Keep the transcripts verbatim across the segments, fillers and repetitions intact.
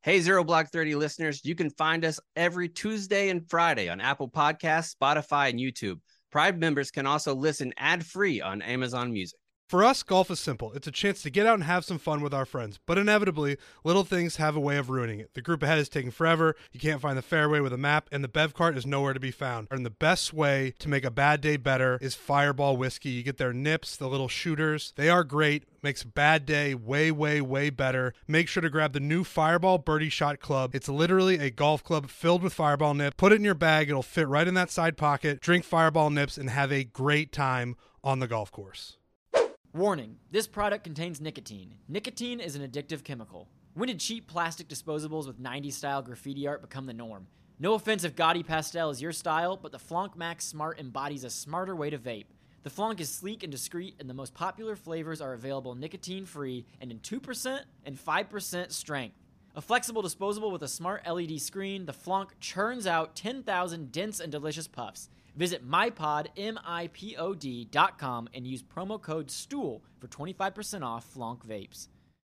Hey, Zero Block thirty listeners, you can find us every Tuesday and Friday on Apple Podcasts, Spotify, and YouTube. Pride members can also listen ad-free on Amazon Music. For us, golf is simple. It's a chance to get out and have some fun with our friends. But inevitably, little things have a way of ruining it. The group ahead is taking forever, you can't find the fairway with a map, and the bev cart is nowhere to be found. And the best way to make a bad day better is Fireball Whiskey. You get their nips, the little shooters. They are great. Makes a bad day way, way, way better. Make sure to grab the new Fireball Birdie Shot Club. It's literally a golf club filled with Fireball nip. Put it in your bag. It'll fit right in that side pocket. Drink Fireball nips and have a great time on the golf course. Warning, this product contains nicotine. Nicotine is an addictive chemical. When did cheap plastic disposables with nineties style graffiti art become the norm? No offense if gaudy pastel is your style, but the Flonk Max Smart embodies a smarter way to vape. The Flonk is sleek and discreet, and the most popular flavors are available nicotine-free and in two percent and five percent strength. A flexible disposable with a smart L E D screen, the Flonk churns out ten thousand dense and delicious puffs. Visit MyPod, M I P O D dot com and use promo code STOOL for twenty-five percent off Flonk vapes.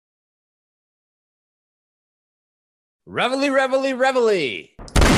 Reveille, reveille, reveille.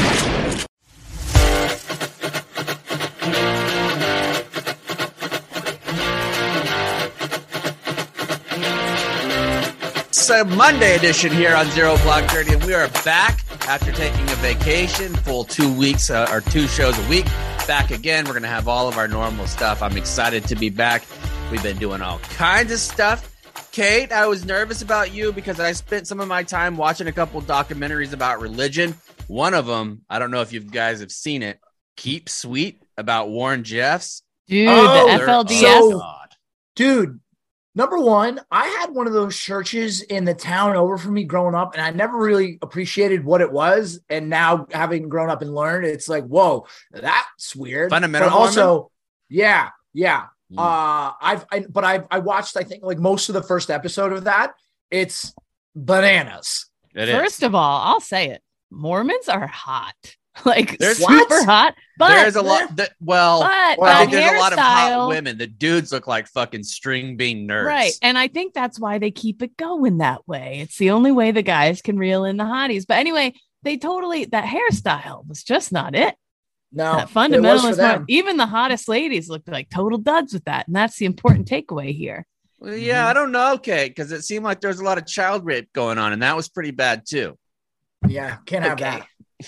It's a Monday edition here on Zero Block thirty, and we are back after taking a vacation, full two weeks uh, or two shows a week. Back again. We're going to have all of our normal stuff. I'm excited to be back. We've been doing all kinds of stuff. Kate, I was nervous about you because I spent some of my time watching a couple documentaries about religion. One of them, I don't know if you guys have seen it, Keep Sweet, about Warren Jeffs. Dude, oh, the F L D S. So, dude, number one, I had one of those churches in the town over from me growing up, and I never really appreciated what it was. And now, having grown up and learned, it's like, whoa, that's weird. Fundamental. But also, yeah, yeah. Mm. Uh, I've, I, but I've, I watched, I think, like most of the first episode of that. It's bananas. It First is. of all, I'll say it. Mormons are hot. Like There's- super What? hot. But there's a lot. That, well, but well, I the think there's a lot of hot hairstyle- women. The dudes look like fucking string bean nerds. Right. And I think that's why they keep it going that way. It's the only way the guys can reel in the hotties. But anyway, they totally, that hairstyle was just not it. No, That it was for fundamentalist, them. even the hottest ladies looked like total duds with that. And that's the important takeaway here. Well, yeah, I don't know, Kate, because it seemed like there was a lot of child rape going on, and that was pretty bad too. Yeah, can't have Okay.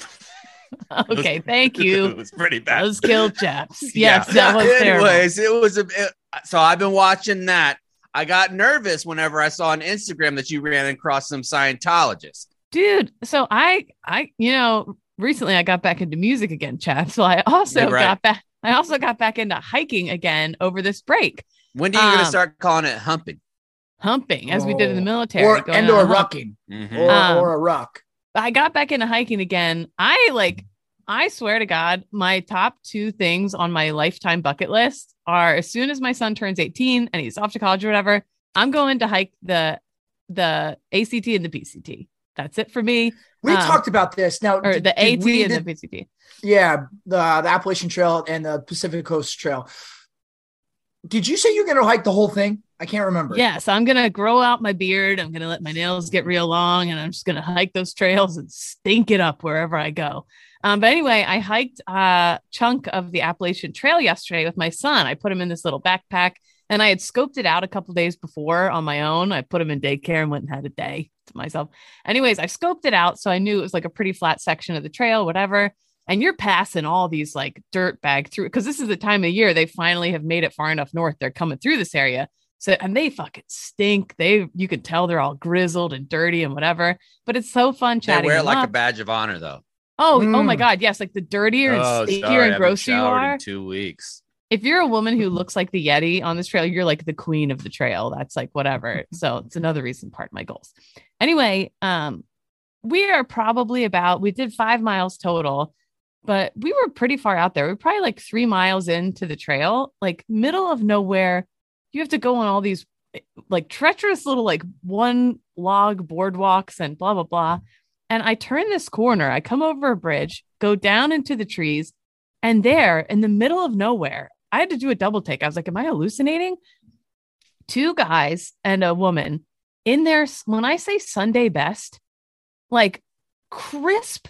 that. Okay. Thank It you. was pretty bad. Those kill chaps. Yes, Yeah. that was terrible. Anyways, it was a. It, so I've been watching that. I got nervous whenever I saw on Instagram that you ran across some Scientologists. Dude, so I I you know recently I got back into music again, Chad. So I also Yeah, right. got back I also got back into hiking again over this break. When are you going Um, to start calling it humping? Humping as we did in the Oh. military. Or going and on or a hump. rucking, Mhm. or, Um, or a ruck. I got back into hiking again. I like I swear to God, my top two things on my lifetime bucket list are as soon as my son turns eighteen and he's off to college or whatever, I'm going to hike the the A C T and the P C T. That's it for me. We um, talked about this now. Or did- the did we- AT and did- the P C T. Yeah, the, the Appalachian Trail and the Pacific Coast Trail. Did you say you're going to hike the whole thing? I can't remember. Yes, I'm gonna grow out my beard. I'm gonna let my nails get real long, and I'm just gonna hike those trails and stink it up wherever I go. Um, but anyway, I hiked a chunk of the Appalachian Trail yesterday with my son. I put him in this little backpack, and I had scoped it out a couple days before on my own. I put him in daycare and went and had a day to myself. Anyways, I scoped it out, so I knew it was like a pretty flat section of the trail, whatever. And you're passing all these like dirt bag through because this is the time of year they finally have made it far enough north. They're coming through this area. So, and they fucking stink. They, you can tell they're all grizzled and dirty and whatever, but it's so fun They chatting. wear it them like up. a badge of honor, though. Oh, oh Mm. my God. Yes. Like the dirtier and Oh, stinkier sorry, I and haven't grosser you showered are. in two weeks. If you're a woman who looks like the Yeti on this trail, you're like the queen of the trail. That's like whatever. So it's another reason part of my goals. Anyway, um, we are probably about, we did five miles total, but we were pretty far out there. We are probably like three miles into the trail, like middle of nowhere. You have to go on all these like treacherous little like one log boardwalks and blah, blah, blah. And I turn this corner, I come over a bridge, go down into the trees, and there in the middle of nowhere, I had to do a double take. I was like, am I hallucinating? Two guys and a woman in their, when I say Sunday best, like crisp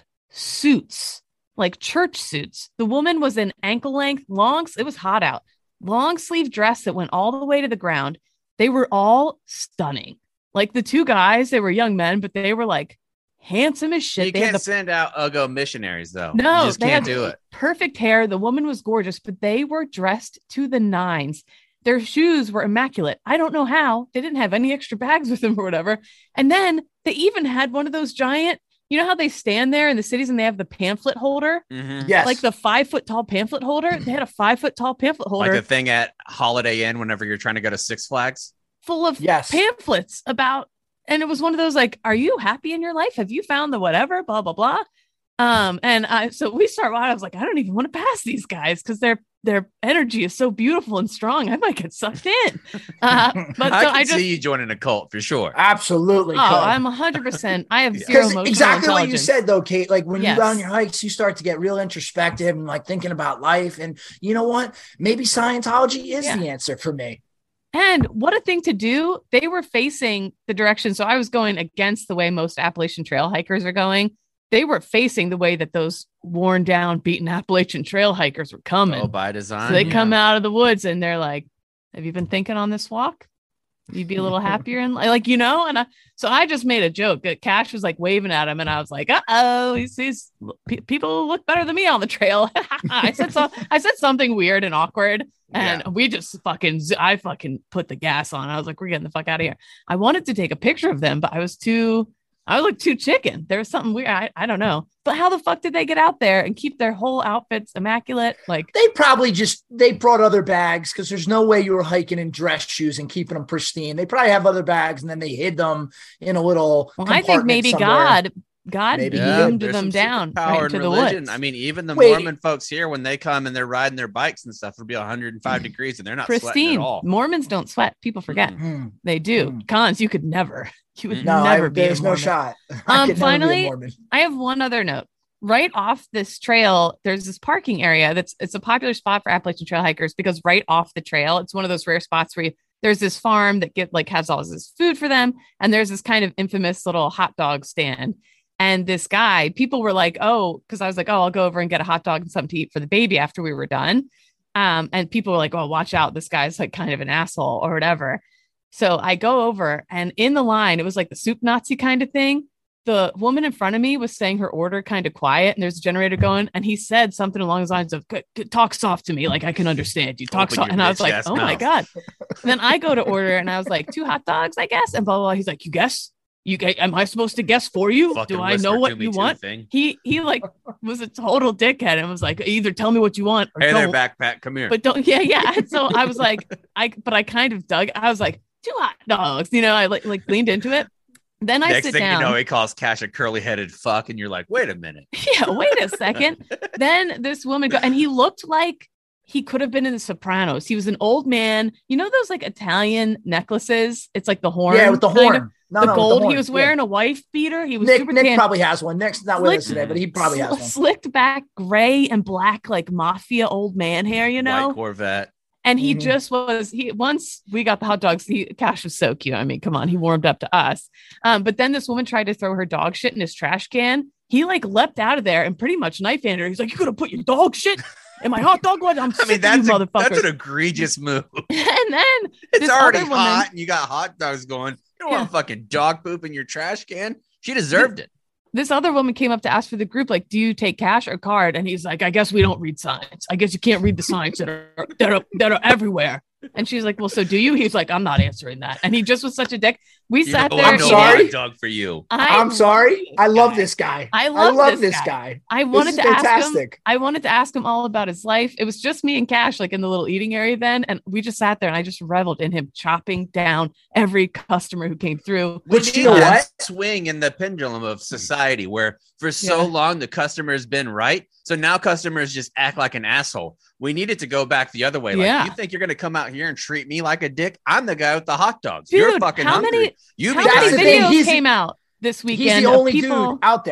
suits, like church suits. The woman was in ankle length, long, it was hot out, long sleeve dress that went all the way to the ground. They were all stunning. Like the two guys, they were young men, but they were like handsome as shit. You they can't had the, send out Ugo missionaries, though. no, you just they can't had do it. Perfect hair. The woman was gorgeous, but they were dressed to the nines. Their shoes were immaculate. I don't know how. They didn't have any extra bags with them or whatever. And then they even had one of those giant, you know how they stand there in the cities and they have the pamphlet holder? Mm-hmm. Yes. Like the five foot tall pamphlet holder. They had a five foot tall pamphlet holder. Like the thing at Holiday Inn whenever you're trying to go to Six Flags. Full of Yes. pamphlets about, and it was one of those like, are you happy in your life? Have you found the whatever, blah, blah, blah. Um, and I, so we start, I was like, I don't even want to pass these guys because their, their energy is so beautiful and strong. I might get sucked in. Uh, but I so can I just, see you joining a cult for sure. Absolutely. oh, Could. I'm a hundred percent. I have zero Because emotional exactly what you intelligence. said though, Kate, like when Yes. you go on your hikes, you start to get real introspective and like thinking about life. And you know what? Maybe Scientology is Yeah. the answer for me. And what a thing to do. They were facing the direction. So I was going against the way most Appalachian Trail hikers are going. They were facing the way that those worn down, beaten Appalachian Trail hikers were coming. Oh, by design. So they yeah. come out of the woods and they're like, have you been thinking on this walk? You'd be a little happier. And like, you know, and I, so I just made a joke. Cash was like waving at him and I was like, uh-oh, he sees pe- people look better than me on the trail. I said so. I said something weird and awkward and Yeah. we just fucking, I fucking put the gas on. I was like, we're getting the fuck out of here. I wanted to take a picture of them, but I was too, I looked too chicken. There was something weird. I, I don't know. But how the fuck did they get out there and keep their whole outfits immaculate? Like, They probably just, they brought other bags because there's no way you were hiking in dress shoes and keeping them pristine. They probably have other bags and then they hid them in a little well, I think compartment maybe somewhere. God, God Maybe he Yeah, beamed there's them some down power right in to the religion. woods. I mean, even the Wait. Mormon folks here, when they come and they're riding their bikes and stuff, it'll be one hundred five degrees and they're not sweating Pristine. at all. Mormons don't sweat. People forget. Hmm. They do. Mm. Cons, you could never. You would No, never I, be. a there's no Mormon. shot. I Um, could never be a finally- Mormon. I have one other note. Right off this trail, there's this parking area that's it's a popular spot for Appalachian Trail hikers because right off the trail, it's one of those rare spots where you, there's this farm that get like has all this food for them, and there's this kind of infamous little hot dog stand. And this guy, people were like, "Oh," because I was like, "Oh, I'll go over and get a hot dog and something to eat for the baby after we were done." Um, and people were like, "Oh, watch out! This guy's like kind of an asshole or whatever." So I go over, and in the line, it was like the soup Nazi kind of thing. The woman in front of me was saying her order kind of quiet, and there's a generator going, and he said something along the lines of "G- g- talk soft to me, like I can understand you, talk Open soft." your And I was like, bitch-ass oh my mouth. God. And then I go to order and I was like, two hot dogs, I guess. And blah, blah, blah. He's like, you guess? You am I supposed to guess for you? Fucking Do I whisper know to what me you too want? thing. He he like was a total dickhead and was like, either tell me what you want or Hey there, don't. backpack. Come here. But don't, yeah, yeah. And so I was like, I, but I kind of dug. I was like, two hot dogs, you know, I like, like leaned into it. Then I Next sit thing down. you know, he calls Cash a curly headed fuck. And you're like, wait a minute. Yeah, wait a second. Then this woman go, and he looked like he could have been in The Sopranos. He was an old man. You know those like Italian necklaces? It's like the horn. Yeah, with the kind horn. of- No, the no, with gold. horn. He was Yeah. wearing a wife beater. He was Nick, super Nick tan. probably has one. Nick's not with Slick- us today, but he probably has Sl- one. Slicked back gray and black, like mafia old man hair, you know? White Corvette. And he Mhm. just was he once we got the hot dogs, he Cash was so cute. I mean, come on, he warmed up to us. Um, but then this woman tried to throw her dog shit in his trash can. He like leapt out of there and pretty much knife handed her. He's like, you could have put your dog shit in my hot dog. What? I'm I sick mean, of that's, you a, motherfuckers. that's an egregious move. and then It's this already other woman- hot and you got hot dogs going. You don't Yeah. want fucking dog poop in your trash can. She deserved it. this other woman came up to ask for the group, like, do you take cash or card? And he's like, I guess we don't read signs. I guess you can't read the signs that are that are that are everywhere. And she's like, well, so do you? He's like, I'm not answering that. And he just was such a dick. We You sat know, there. I'm no sorry? hot dog for you. I I'm sorry. I love guy. this guy. I love, I love this, this guy. guy. I This wanted is to ask him. fantastic. I wanted to ask him all about his life. It was just me and Cash, like in the little eating area then, and we just sat there and I just reveled in him chopping down every customer who came through. We Which, need you know that what? swing in the pendulum of society where for so Yeah. long the customer's been right. So now customers just act like an asshole. We need it to go back the other way. Like, Yeah. you think you're going to come out here and treat me like a dick? I'm the guy with the hot dogs. Dude, You're fucking how hungry. many- you How be That's many the kind thing, videos he's- came out this weekend? He's the of only people, dude out there.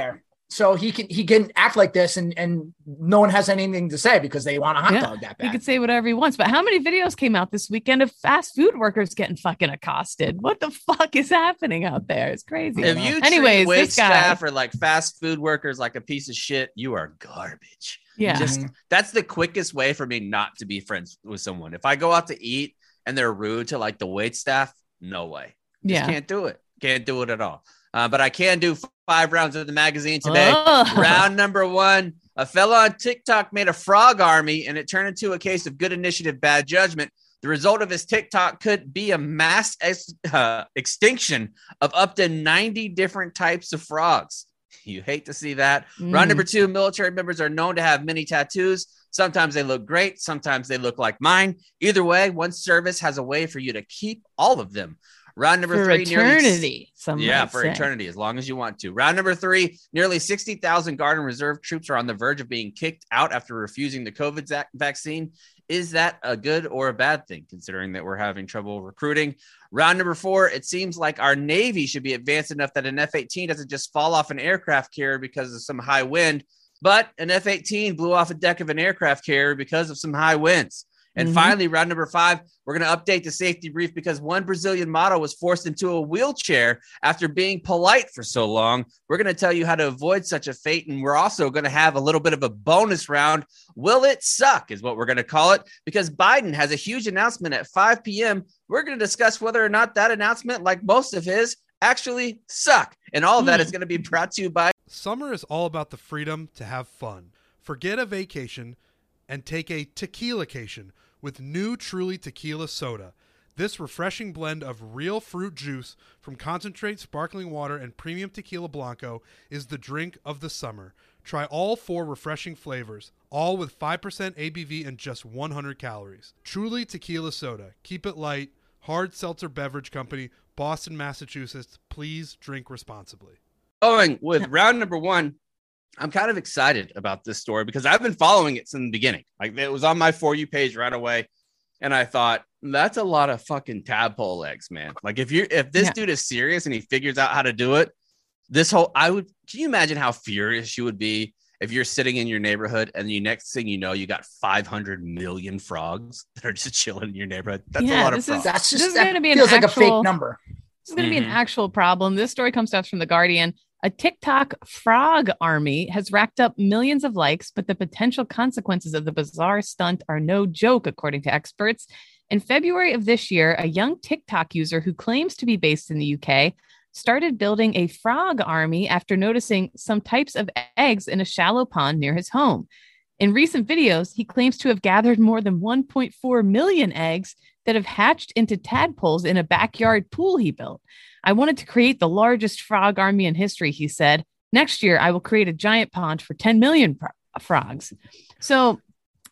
So he can he can act like this and, and no one has anything to say because they want a hot Yeah, dog that bad. He could say whatever he wants. But how many videos came out this weekend of fast food workers getting fucking accosted? What the fuck is happening out there? It's crazy. If you Anyways, treat wait this guy, staff or like fast food workers like a piece of shit, you are garbage. yeah, Just that's the quickest way for me not to be friends with someone. If I go out to eat and they're rude to like the wait staff, no way. Just yeah. can't do it. Can't do it at all. Uh, but I can do five rounds of the magazine today. Oh. Round number one, a fella on TikTok made a frog army and it turned into a case of good initiative, bad judgment. The result of his TikTok could be a mass ex- uh, extinction of up to ninety different types of frogs. You hate to see that. Mm. Round number two, military members are known to have many tattoos. Sometimes they look great. Sometimes they look like mine. Either way, one service has a way for you to keep all of them. Round number For three, eternity. nearly, Some yeah, might for say. eternity, as long as you want to. Round number three, nearly sixty thousand Guard and Reserve troops are on the verge of being kicked out after refusing the COVID za- vaccine. Is that a good or a bad thing, considering that we're having trouble recruiting? Round number four, it seems like our Navy should be advanced enough that an F eighteen doesn't just fall off an aircraft carrier because of some high wind, but an F eighteen blew off a deck of an aircraft carrier because of some high winds. And Mhm. finally, round number five, we're going to update the safety brief because one Brazilian model was forced into a wheelchair after being polite for so long. We're going to tell you how to avoid such a fate. And we're also going to have a little bit of a bonus round. Will it suck is what we're going to call it, because Biden has a huge announcement at five p.m. We're going to discuss whether or not that announcement, like most of his, actually suck. And all of that Mm. is going to be brought to you by Summer is all about the freedom to have fun. Forget a vacation and take a tequila-cation with new Truly Tequila Soda. This refreshing blend of real fruit juice from concentrate sparkling water and premium tequila blanco is the drink of the summer. Try all four refreshing flavors, all with five percent A B V and just one hundred calories. Truly Tequila Soda. Keep it light. Hard Seltzer Beverage Company, Boston, Massachusetts. Please drink responsibly. going with round number one. I'm kind of excited about this story because I've been following it since the beginning. Like, it was on my For You page right away. And I thought, that's a lot of fucking tadpole eggs, man. Like, if you're, if this Yeah. dude is serious and he figures out how to do it, this whole, I would, can you imagine how furious you would be if you're sitting in your neighborhood and you next thing you know, you got five hundred million frogs that are just chilling in your neighborhood? That's Yeah, a lot of this is- frogs. That's This just is that gonna be an feels like a actual- fake number. This is going to be Mhm. an actual problem. This story comes to us from The Guardian. A TikTok frog army has racked up millions of likes, but the potential consequences of the bizarre stunt are no joke, according to experts. In February of this year, a young TikTok user who claims to be based in the U K started building a frog army after noticing some types of eggs in a shallow pond near his home. In recent videos, he claims to have gathered more than one point four million eggs that have hatched into tadpoles in a backyard pool he built. I wanted to create the largest frog army in history, he said. Next year, I will create a giant pond for ten million pro- frogs. So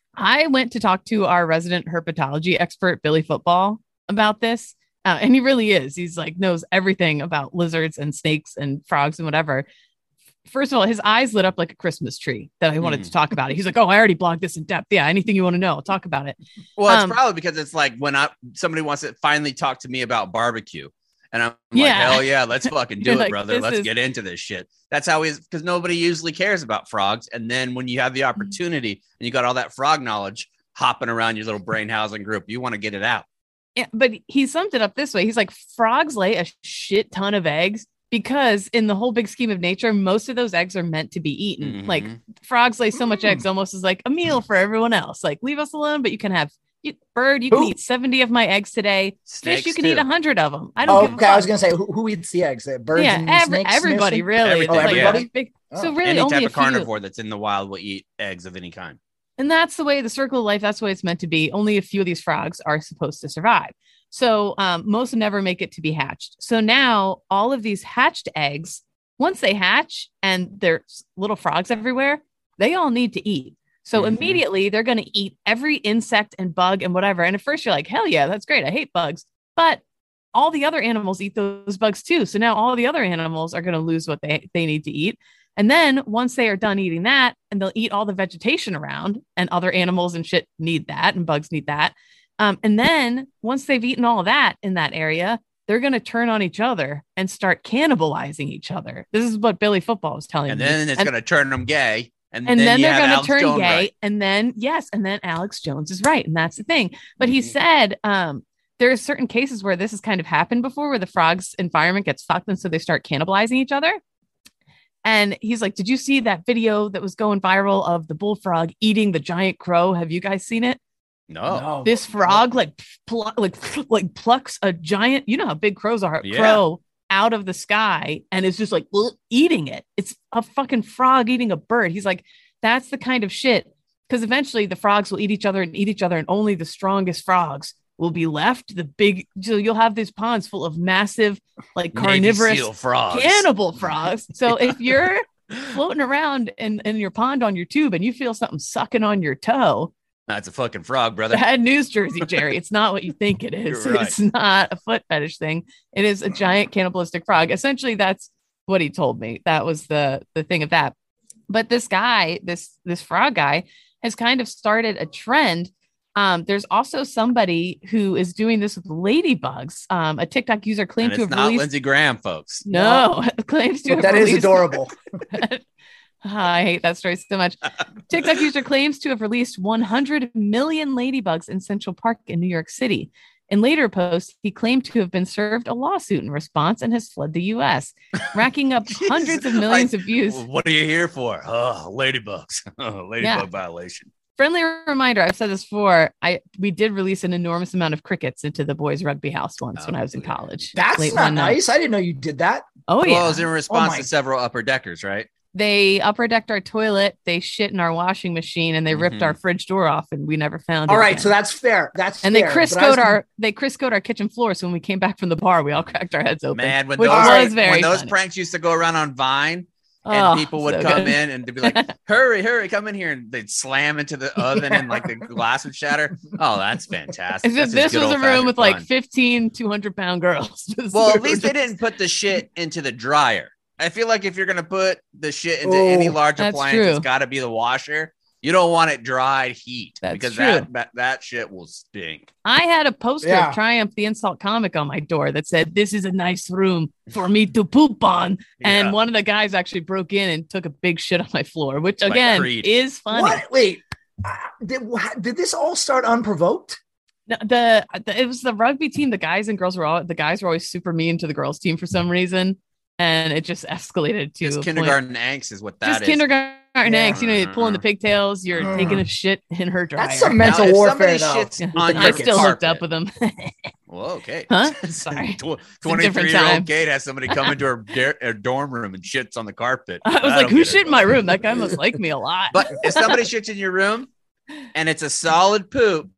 I went to talk to our resident herpetology expert, Billy Football, about this. Uh, and he really is. He's like, knows everything about lizards and snakes and frogs and whatever. First of all, his eyes lit up like a Christmas tree that I wanted Mhm. to talk about it. He's like, oh, I already blogged this in depth. Yeah, anything you want to know, I'll talk about it. Well, it's Um, probably because it's like when I somebody wants to finally talk to me about barbecue, and I'm Yeah. like, hell yeah, let's fucking do You're it, like, brother. this Let's is- get into this shit. That's how he's because nobody usually cares about frogs, and then when you have the opportunity and you got all that frog knowledge hopping around your little brain housing group, you want to get it out. Yeah, but he summed it up this way. He's like, frogs lay a shit ton of eggs because in the whole big scheme of nature, most of those eggs are meant to be eaten. Like Mhm. frogs lay so much Mm. eggs almost as like a meal for everyone else. Like, leave us alone, but you can have you, bird, you can Who? eat seventy of my eggs today. Snakes Fish, you can too. eat one hundred of them. I don't give a Okay, I was fuck. gonna say who, who eats the eggs? Uh, Birds Yeah, and every, snakes. everybody, mostly? really. Everything, It's like yeah. a big- so Oh. really Any only type a of few. carnivore that's in the wild will eat eggs of any kind. And that's the way the circle of life, that's the way it's meant to be. Only a few of these frogs are supposed to survive. So um, most never make it to be hatched. So now all of these hatched eggs, once they hatch and there's little frogs everywhere, they all need to eat. So Mhm. immediately they're going to eat every insect and bug and whatever. And at first you're like, hell yeah, that's great. I hate bugs. But all the other animals eat those bugs too. So now all the other animals are going to lose what they, they need to eat. And then once they are done eating that, and they'll eat all the vegetation around, and other animals and shit need that, and bugs need that. Um, and then once they've eaten all of that in that area, they're going to turn on each other and start cannibalizing each other. This is what Billy Football was telling and me. Then it's and going to turn them gay. And, and then, then you they're have going to Alex turn Jones gay. right. And then, yes. And then Alex Jones is right. And that's the thing. But he Mhm. said um, there are certain cases where this has kind of happened before, where the frog's environment gets fucked. And so they start cannibalizing each other. And he's like, did you see that video that was going viral of the bullfrog eating the giant crow? Have you guys seen it? No. No. This frog like pl- like like plucks a giant, you know how big crows are, Yeah. crow out of the sky and is just like "Ugh," eating it. It's a fucking frog eating a bird. He's like, that's the kind of shit. Because eventually the frogs will eat each other and eat each other, and only the strongest frogs will be left. The big, so you'll have these ponds full of massive, like Navy carnivorous SEAL frogs. cannibal frogs. So if you're floating around in, in your pond on your tube and you feel something sucking on your toe, That's a fucking frog, brother. bad news, Jersey Jerry. It's not what you think it is. You're right. It's not a foot fetish thing. It is a giant cannibalistic frog. Essentially, that's what he told me. That was the the thing of that. But this guy, this this frog guy, has kind of started a trend. Um, there's also somebody who is doing this with ladybugs. Um, a TikTok user claimed And to it's have not released. Lindsey Graham, folks. No, claims to But have that is released- adorable. I hate that story so much. TikTok user claims to have released one hundred million ladybugs in Central Park in New York City. In later posts, he claimed to have been served a lawsuit in response and has fled the U S, racking up hundreds of millions Like, of views. What are you here for? Oh, ladybugs. Oh, ladybug Yeah. violation. Friendly reminder, I've said this before. I we did release an enormous amount of crickets into the boys' rugby house once Oh, when I was in yeah. college. That's late not one night. nice. I didn't know you did that. Oh Well, yeah. it was in response my- to several upper deckers, right? They upper decked our toilet, they shit in our washing machine, and they ripped Mhm. our fridge door off, and we never found it. All right, again. so that's fair. That's and they fair. Chris But I was coat gonna- our they Chris coat our kitchen floor. So when we came back from the bar, we all cracked our heads open. Man, when which those, was very when those funny. pranks used to go around on Vine and Oh, people would so come good. in and they'd be like, hurry, hurry, come in here. And they'd slam into the oven and like the glass would shatter. Oh, that's fantastic. As if That's this just good was a room old-fashioned with like fun. fifteen two hundred pound girls. Well, at least they didn't put the shit into the dryer. I feel like if you're going to put the shit into any Oh, large that's appliance, true. it's got to be the washer. You don't want it dried heat That's because true. that, that that shit will stink. I had a poster Yeah. of Triumph the Insult Comic on my door that said, "This is a nice room for me to poop on." And Yeah. one of the guys actually broke in and took a big shit on my floor, which Like again Creed. is funny. What? Wait, uh, did, wha- did this all start unprovoked? No, The, the it was the rugby team. The guys and girls were all the guys were always super mean to the girls team for some reason, and it just escalated to Just a point- kindergarten angst is what that just is. kindergarten Yeah. angst. You know, you're pulling the pigtails. You're Mm. taking a shit in her dryer. That's some Now, mental if warfare, somebody though. shits Yeah. on I your still hooked up carpet- with them. Well, okay. Huh? Sorry. twenty-three year time. old Kate has somebody come into her, dar- her dorm room and shits on the carpet. I was don't like, "Who get it, shit in my but- room? That guy must like me a lot." But if somebody shits in your room and it's a solid poop,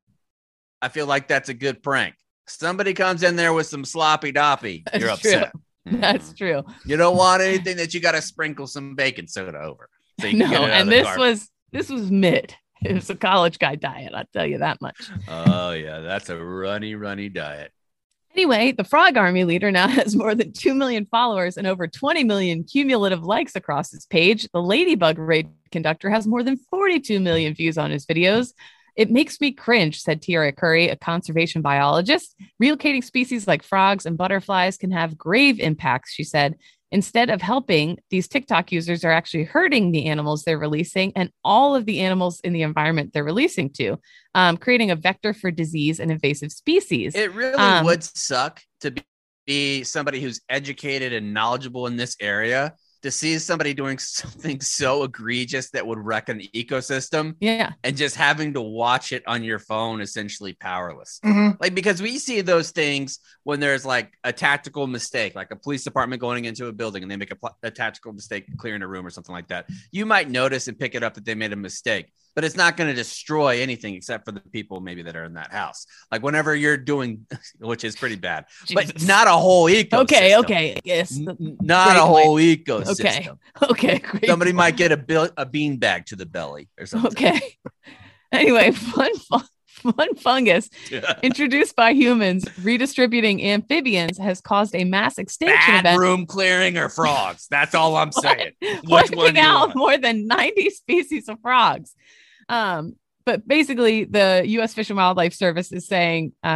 I feel like that's a good prank. Somebody comes in there with some sloppy doppy, That's you're true. upset. That's Mhm. true. You don't want anything that you got to sprinkle some baking soda over. So you can No, get it out of and the this carpet. was this was mid. It was a college guy diet. I'll tell you that much. Oh yeah, that's a runny, runny diet. Anyway, the Frog Army leader now has more than two million followers and over twenty million cumulative likes across his page. The Ladybug raid conductor has more than forty-two million views on his videos. It makes me cringe, said Tiara Curry, a conservation biologist. Relocating species like frogs and butterflies can have grave impacts, she said. Instead of helping, these TikTok users are actually hurting the animals they're releasing and all of the animals in the environment they're releasing to, um, creating a vector for disease and invasive species. It really Um, would suck to be, be somebody who's educated and knowledgeable in this area to see somebody doing something so egregious that would wreck an ecosystem yeah. and just having to watch it on your phone, essentially powerless. Mhm. Like, because we see those things when there's like a tactical mistake, like a police department going into a building and they make a, pl- a tactical mistake clearing a room or something like that. You might notice and pick it up that they made a mistake, but it's not going to destroy anything except for the people maybe that are in that house. Like whenever you're doing, which is pretty bad, but Jesus. not a whole ecosystem. Okay, okay. Yes. N- not Great a point. whole ecosystem. Okay. Okay. Great Somebody point. might get a bill, a bean bag to the belly or something. Okay. Anyway, fun, fun, fun fungus introduced by humans redistributing amphibians has caused a mass extinction Bad event, room clearing or frogs. That's all I'm saying. Which one wiping do you out want? more than ninety species of frogs. Um, but basically, the U S Fish and Wildlife Service is saying um,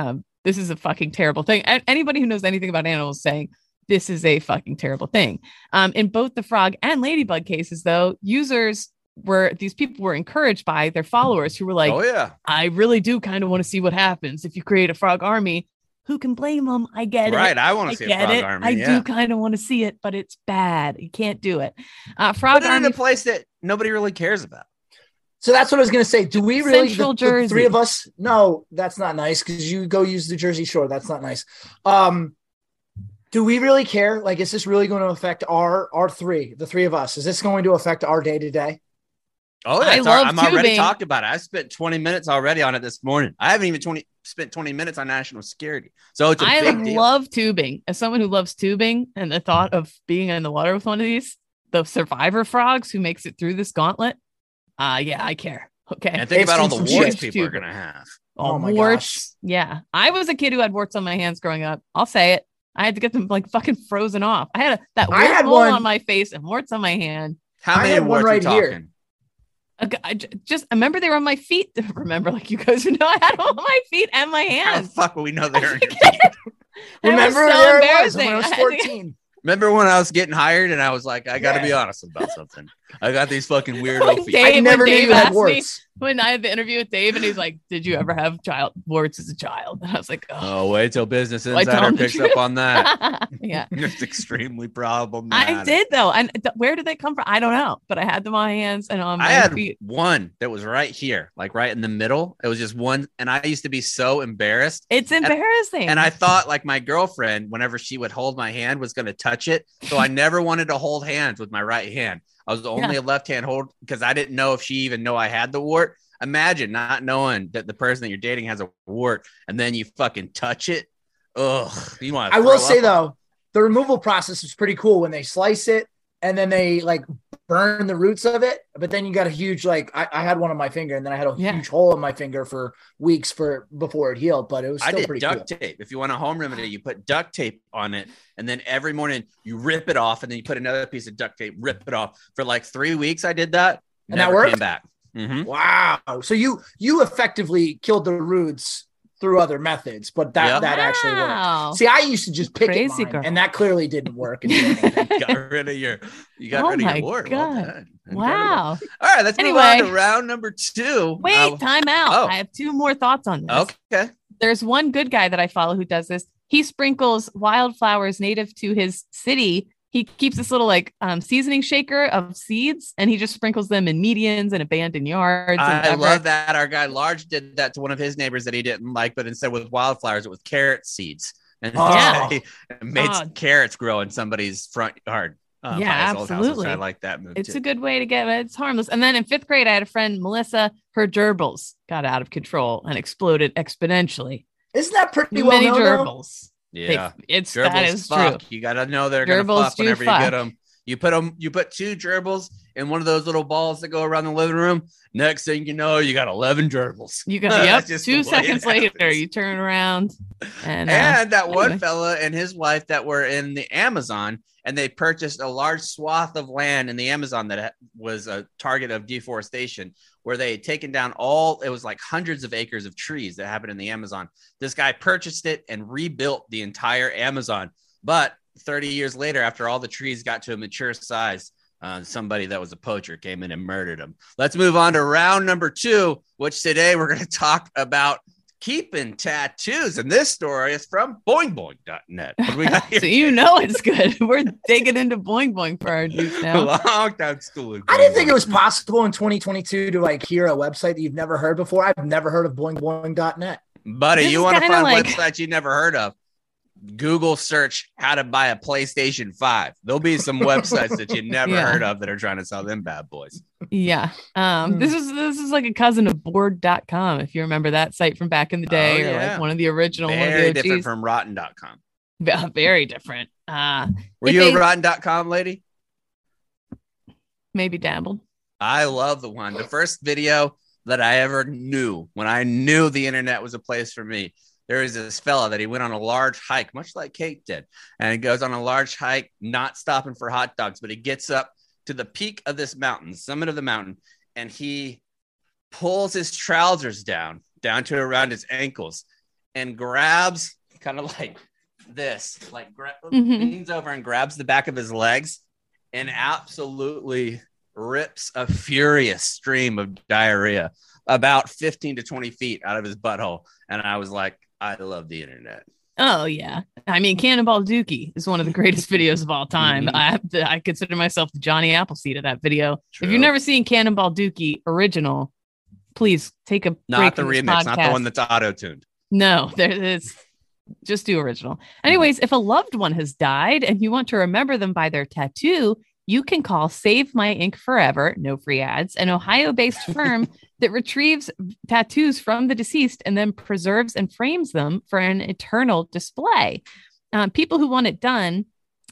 this is a fucking terrible thing. And anybody who knows anything about animals saying this is a fucking terrible thing. Um, in both the frog and ladybug cases, though, users were these people were encouraged by their followers who were like, oh yeah, I really do kind of want to see what happens if you create a frog army. Who can blame them? I get right. it. I want to see a frog it. army. I yeah. do kind of want to see it, but it's bad. You can't do it. Uh, frog Put it army in a place that nobody really cares about. So that's what I was going to say. Do we really, Central the, the Jersey. three of us? No, that's not nice because you go use the Jersey Shore. That's not nice. Um, do we really care? Like, is this really going to affect our our three, the three of us? Is this going to affect our day to day? Oh, yeah, I it's our- love I'm already tubing. talked about it. I spent twenty minutes already on it this morning. I haven't even twenty spent twenty minutes on national security. So it's a I big deal. love tubing. As someone who loves tubing and the thought of being in the water with one of these, the survivor frogs who makes it through this gauntlet. Uh, yeah, I care. Okay. And think It's about all the some warts shit. people are Tuber. going to have. Oh my warts. Yeah. I was a kid who had warts on my hands growing up. I'll say it. I had to get them like fucking frozen off. I had a, that I weird had mole one- on my face and warts on my hand. How I many had one warts are we right here. talking? A g- I j- just I remember they were on my feet. Remember, like you guys know, I had them on my feet and my How the hands. fuck will we know they're in your And teeth? it was Remember, so there it was when I embarrassing. was I had to- fourteen. Remember when I was getting hired and I was like, I got to Yeah. be honest about something. I got these fucking When weirdo feet. Dave- I when never knew Dave you had asked me- warts. When I had the interview with Dave and he's like, "Did you ever have child warts as a child?" And I was like, "Oh, Oh, wait till Business Well, I tell Insider him the picks truth. up on that. yeah." It's extremely problematic. I did though, and th- where did they come from? I don't know, but I had them on my hands and on my I had feet. one that was right here, like right in the middle. It was just one. And I used to be so embarrassed. It's embarrassing. And I thought like my girlfriend, whenever she would hold my hand, was going to touch it. So I never wanted to hold hands with my right hand. I was only Yeah. a left hand hold because I didn't know if she even know I had the wart. Imagine not knowing that the person that you're dating has a wart and then you fucking touch it. Ugh. You want I will say though, the removal process is pretty cool when they slice it and then they like burn the roots of it. But then you got a huge, like I, I had one on my finger and then I had a Yeah. huge hole in my finger for weeks for before it healed, but it was I still did pretty duct cool. tape. If you want a home remedy, you put duct tape on it, and then every morning you rip it off, and then you put another piece of duct tape, rip it off. For like three weeks, I did that. And that Never worked? came back. Mhm. Wow. So you you effectively killed the roots through other methods, but that Yep. that actually worked. Wow. See, I used to just pick it Crazy mine, girl. and that clearly didn't work. And do anything. Got rid of your, you got Oh rid of my your wart. Well God. done. Incredible. Wow. All right, let's move on Anyway. to round number two. Wait, Uh, time out. oh. I have two more thoughts on this. okay. There's one good guy that I follow who does this. He sprinkles wildflowers native to his city. He keeps this little like um, seasoning shaker of seeds, and he just sprinkles them in medians and abandoned yards. and I whatever. love that. Our guy Large did that to one of his neighbors that he didn't like, but instead with wildflowers, it was carrot seeds. And Oh. he made Oh. carrots grow in somebody's front yard. uh, Yeah, by his old house, which absolutely. I like that move It's too. a good way to get it. It's harmless. And then in fifth grade, I had a friend, Melissa. Her gerbils got out of control and exploded exponentially. Isn't that pretty Too well many known? though? gerbils. yeah. They, it's that Gerbils is fuck. true. You got to know they're going to Gerbils fuck do whenever fuck. you get them. You put them, you put two gerbils in one of those little balls that go around the living room. Next thing you know, you got eleven gerbils. You got That's yep. just Two the way it seconds later, happens. you turn around, and, uh, And that one anyway. fella and his wife that were in the Amazon, and they purchased a large swath of land in the Amazon that ha- was a target of deforestation, where they had taken down all, it was like hundreds of acres of trees that happened in the Amazon. This guy purchased it and rebuilt the entire Amazon. But thirty years later, after all the trees got to a mature size, uh, somebody that was a poacher came in and murdered him. Let's move on to round number two, which today we're going to talk about keeping tattoos. And this story is from boing boing dot net. What do we got here? so you know it's good. We're digging into boing boing for our dudes A now. long time schooling. I didn't think it was possible in twenty twenty-two to like hear a website that you've never heard before. I've never heard of boing boing dot net. Buddy, This you is want to kinda find like- websites you never heard of? Google search how to buy a PlayStation five. There'll be some websites that you never Yeah. heard of that are trying to sell them bad boys. Yeah. Um, Hmm. this is this is like a cousin of board dot com, if you remember that site from back in the day, Oh, or yeah. like one of the original one Very of the different O Gs. from rotten dot com. Yeah, very different. Uh Were if you they- a rotten dot com lady? maybe dabbled. I love the one. The first video that I ever knew, when I knew the internet was a place for me, there was this fella that he went on a large hike, much like Kate did. And he goes on a large hike, not stopping for hot dogs, but he gets up to the peak of this mountain, summit of the mountain, and he pulls his trousers down, down to around his ankles. and grabs kind of like this, like gra- Mhm. leans over and grabs the back of his legs and absolutely rips a furious stream of diarrhea about fifteen to twenty feet out of his butthole. And I was like, I love the internet. Oh yeah, I mean, Cannonball Dookie is one of the greatest videos of all time. Mhm. I have to, I consider myself the Johnny Appleseed of that video. True. If you've never seen Cannonball Dookie original, please take a Not break the from this remix, not the podcast. one that's auto-tuned. No, there is. Just do original. Anyways, if a loved one has died and you want to remember them by their tattoo, you can call Save My Ink Forever, no free ads, an Ohio-based firm that retrieves tattoos from the deceased and then preserves and frames them for an eternal display. Um, people who want it done,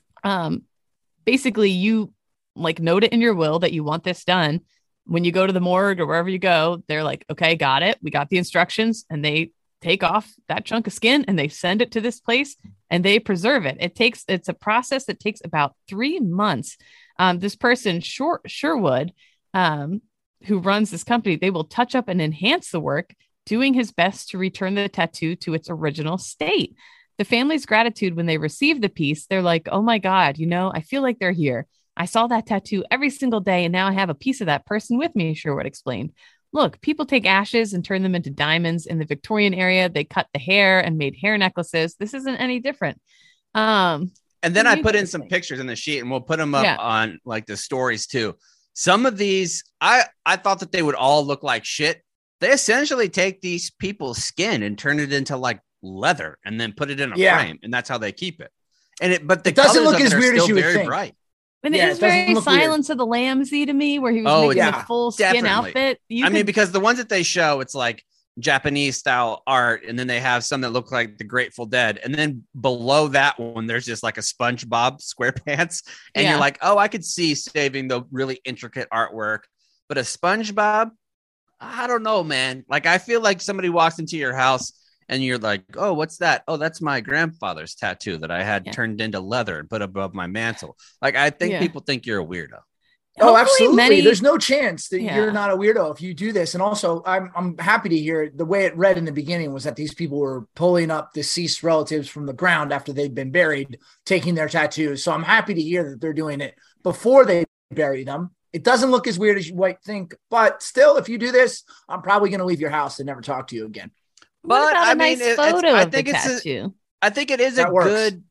um, basically you like note it in your will that you want this done. When you go to the morgue or wherever you go, they're like, okay, got it. We got the instructions, and they take off that chunk of skin and they send it to this place and they preserve it. It takes, it's a process that takes about three months. Um, this person, Short Sherwood, um, who runs this company, they will touch up and enhance the work, doing his best to return the tattoo to its original state. The family's gratitude when they receive the piece, they're like, oh my God, you know, I feel like they're here. I saw that tattoo every single day, and now I have a piece of that person with me, Sherwood explained. Look, people take ashes and turn them into diamonds. In the Victorian area, they cut the hair and made hair necklaces. This isn't any different. Um, And then what I do you put in guys some think? pictures in the sheet, and we'll put them up Yeah. on like the stories too. Some of these, I I thought that they would all look like shit. They essentially take these people's skin and turn it into like leather, and then put it in a Yeah. frame, and that's how they keep it. And it, but the It doesn't colors look of as it are weird as still you would very think. bright. And Yeah, it it is doesn't very look weird. Silence of the Lambs-y to me, where he was Oh, making yeah. a full skin Definitely. outfit. You I mean, could- because the ones that they show, it's like Japanese style art, and then they have some that look like the Grateful Dead, and then below that one there's just like a SpongeBob SquarePants, and Yeah. you're like, oh, I could see saving the really intricate artwork, but a SpongeBob, I don't know, man. Like, I feel like somebody walks into your house and you're like, oh, what's that? Oh, that's my grandfather's tattoo that I had Yeah. turned into leather and put above my mantle. Like, I think Yeah. people think you're a weirdo. Oh, Hopefully absolutely. many- There's no chance that Yeah. you're not a weirdo if you do this. And also, I'm I'm happy to hear the way it read in the beginning was that these people were pulling up deceased relatives from the ground after they'd been buried, taking their tattoos. So I'm happy to hear that they're doing it before they bury them. It doesn't look as weird as you might think, but still, if you do this, I'm probably going to leave your house and never talk to you again. what But, about I a mean, nice it- it's- photo I of think the it's a- tattoo? I think it is a That works. good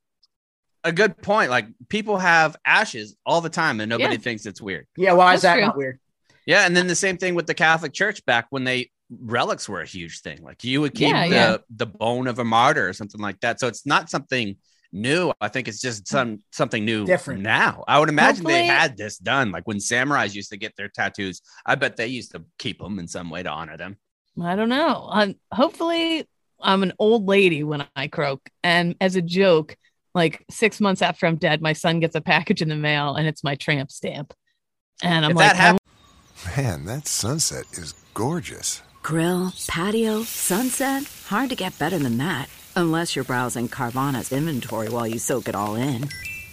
a good point. Like, people have ashes all the time and nobody Yeah. thinks it's weird. Yeah, why is That's that true. not weird? Yeah, and then the same thing with the Catholic Church back when they relics were a huge thing. Like, you would keep Yeah, the yeah. the bone of a martyr or something like that. So it's not something new. I think it's just some something new Different. now. I would imagine they Hopefully- had this done. Like when samurais used to get their tattoos, I bet they used to keep them in some way to honor them. I don't know. Um, hopefully, I'm an old lady when I croak. And as a joke, like six months after I'm dead, my son gets a package in the mail and it's my tramp stamp. And I'm If like, that hap- Man, that sunset is gorgeous. Grill, patio, sunset. Hard to get better than that. Unless you're browsing Carvana's inventory while you soak it all in.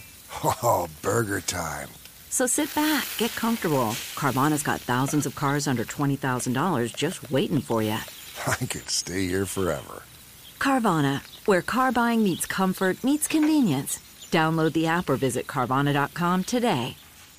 Oh, burger time. So sit back, get comfortable. Carvana's got thousands of cars under twenty thousand dollars just waiting for you. I could stay here forever. Carvana, where car buying meets comfort, meets convenience. Download the app or visit Carvana dot com today.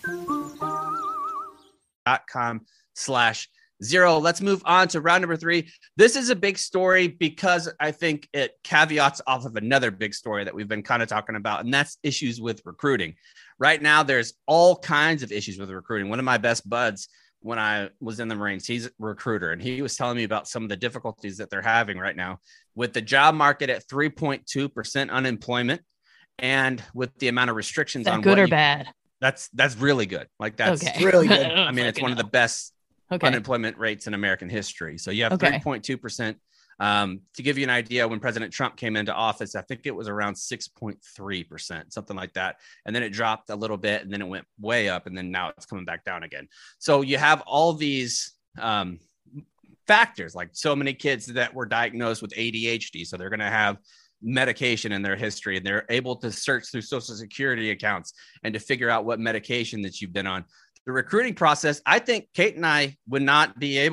dot com slash zero. Let's move on to round number three. This is a big story because I think it caveats off of another big story that we've been kind of talking about, and that's issues with recruiting. Right now, there's all kinds of issues with recruiting. One of my best buds, when I was in the Marines, he's a recruiter, and he was telling me about some of the difficulties that they're having right now with the job market at three point two percent unemployment, and with the amount of restrictions is that on good what or you- bad? That's that's really good. Like, that's Okay. really good. I don't I mean, it's fucking one of the know. best Okay. unemployment rates in American history. So you have Okay. three point two percent. Um, to give you an idea, when President Trump came into office, I think it was around six point three percent, something like that. And then it dropped a little bit, and then it went way up, and then now it's coming back down again. So you have all these um, factors, like so many kids that were diagnosed with A D H D. So they're going to have medication in their history, and they're able to search through Social Security accounts and to figure out what medication that you've been on. The recruiting process, I think Kate and I would not be able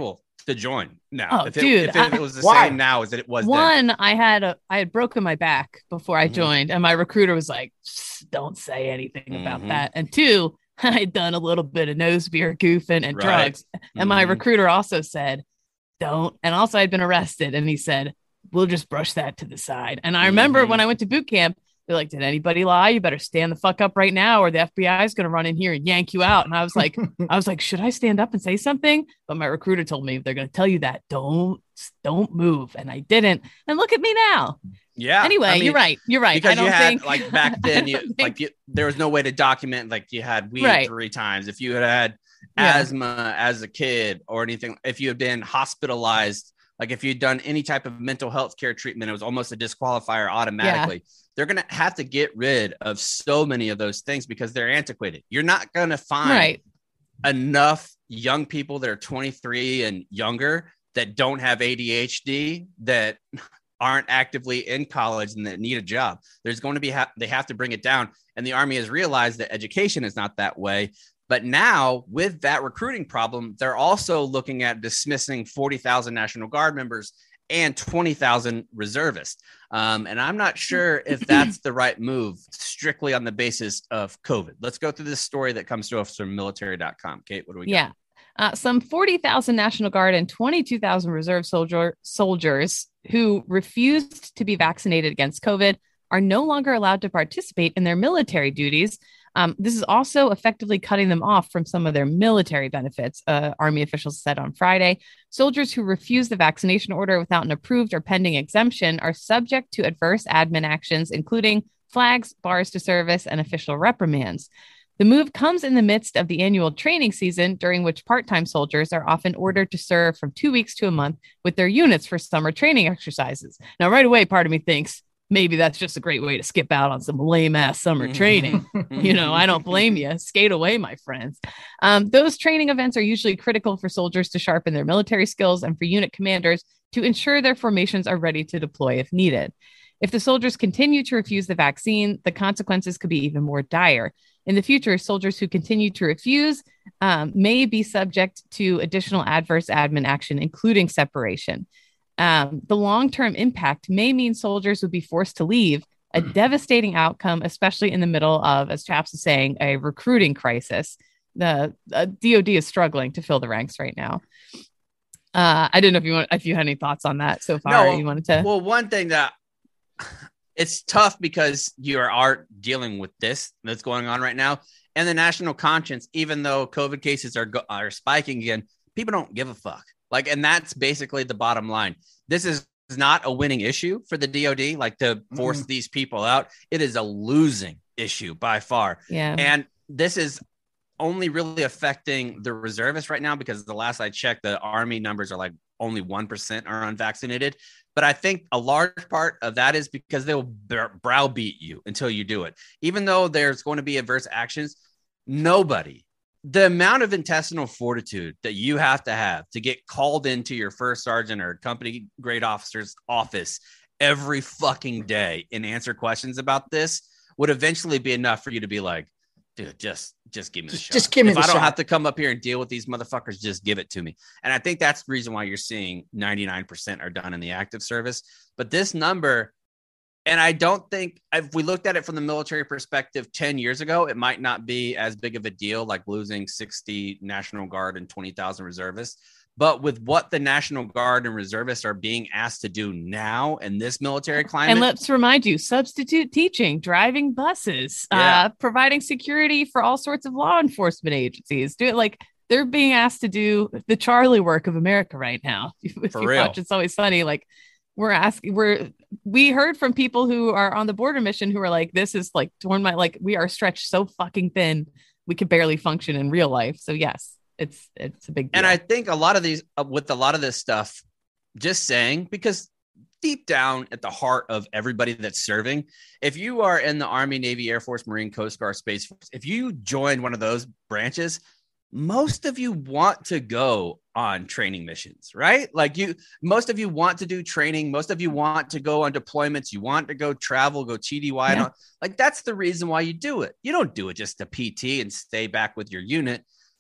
to join now. Oh, if it, dude, if it, I, it was the why? same now as it was one. then. I had a I had broken my back before I Mhm. joined, and my recruiter was like, "Don't say anything about Mhm. that." And two, I had done a little bit of nose beer goofing and Right. drugs, and my Mhm. recruiter also said, "Don't." And also, I'd been arrested, and he said, "We'll just brush that to the side." And I remember Mhm. when I went to boot camp, they're like, "Did anybody lie? You better stand the fuck up right now, or the F B I is going to run in here and yank you out." And I was like, I was like, should I stand up and say something? But my recruiter told me, they're going to tell you that don't, don't move. And I didn't. And look at me now. Yeah. Anyway, I mean, you're right. You're right. Because I don't you had think like back then, I you don't like think- you, there was no way to document like you had weed Right. three times. If you had had Yeah. asthma as a kid or anything, if you had been hospitalized, like if you'd done any type of mental health care treatment, it was almost a disqualifier automatically. They're going to have to get rid of so many of those things because they're antiquated. You're not going to find right. enough young people that are twenty-three and younger that don't have A D H D, that aren't actively in college and that need a job. There's going to be, ha- they have to bring it down. And the Army has realized that education is not that way. But now with that recruiting problem, they're also looking at dismissing forty thousand National Guard members and twenty thousand reservists. Um, and I'm not sure if that's the right move strictly on the basis of COVID. Let's go through this story that comes to us from military dot com. Kate, what do we got? Yeah. Uh, some forty thousand National Guard and twenty-two thousand reserve soldier soldiers who refused to be vaccinated against COVID are no longer allowed to participate in their military duties. Um, this is also effectively cutting them off from some of their military benefits, uh, Army officials said on Friday. Soldiers who refuse the vaccination order without an approved or pending exemption are subject to adverse admin actions, including flags, bars to service, and official reprimands. The move comes in the midst of the annual training season, during which part-time soldiers are often ordered to serve from two weeks to a month with their units for summer training exercises. Now, right away, part of me thinks maybe that's just a great way to skip out on some lame-ass summer training. You know, I don't blame you. Skate away, my friends. Um, those training events are usually critical for soldiers to sharpen their military skills and for unit commanders to ensure their formations are ready to deploy if needed. If the soldiers continue to refuse the vaccine, the consequences could be even more dire. In the future, soldiers who continue to refuse um, may be subject to additional adverse admin action, including separation. Um, the long-term impact may mean soldiers would be forced to leave, a devastating outcome, especially in the middle of, as Chaps is saying, a recruiting crisis. The uh, D O D is struggling to fill the ranks right now. Uh, I didn't know if you want, if you had any thoughts on that so far. No, you wanted to? Well, one thing that it's tough because you are, are dealing with this that's going on right now, and the national conscience, even though COVID cases are go, are spiking again, people don't give a fuck. Like, and that's basically the bottom line. This is not a winning issue for the D O D, like to force mm-hmm. these people out. It is a losing issue by far. Yeah. And this is only really affecting the reservists right now, because the last I checked, the Army numbers are like only one percent are unvaccinated. But I think a large part of that is because they'll browbeat you until you do it. Even though there's going to be adverse actions, nobody, the amount of intestinal fortitude that you have to have to get called into your first sergeant or company grade officer's office every fucking day and answer questions about this would eventually be enough for you to be like, dude, just, just give me the just, shot. Just give me if the I don't shot. have to come up here and deal with these motherfuckers, just give it to me. And I think that's the reason why you're seeing ninety-nine percent are done in the active service. But this number, and I don't think, if we looked at it from the military perspective ten years ago, it might not be as big of a deal, like losing sixty National Guard and twenty thousand reservists. But with what the National Guard and reservists are being asked to do now in this military climate. And let's remind you, substitute teaching, driving buses, Yeah. uh, providing security for all sorts of law enforcement agencies. Do it like they're being asked to do the Charlie work of America right now. If For you real. watch It's Always Sunny, like we're asking, we're, we heard from people who are on the border mission who are like, this is like torn my, like we are stretched so fucking thin. We could barely function in real life. So yes. It's it's a big deal. And I think a lot of these, uh, with a lot of this stuff, just saying, because deep down at the heart of everybody that's serving, if you are in the Army, Navy, Air Force, Marine, Coast Guard, Space Force, if you join one of those branches, most of you want to go on training missions, right? Like you, most of you want to do training. Most of you want to go on deployments. You want to go travel, go T D Y. Yeah. Like that's the reason why you do it. You don't do it just to P T and stay back with your unit.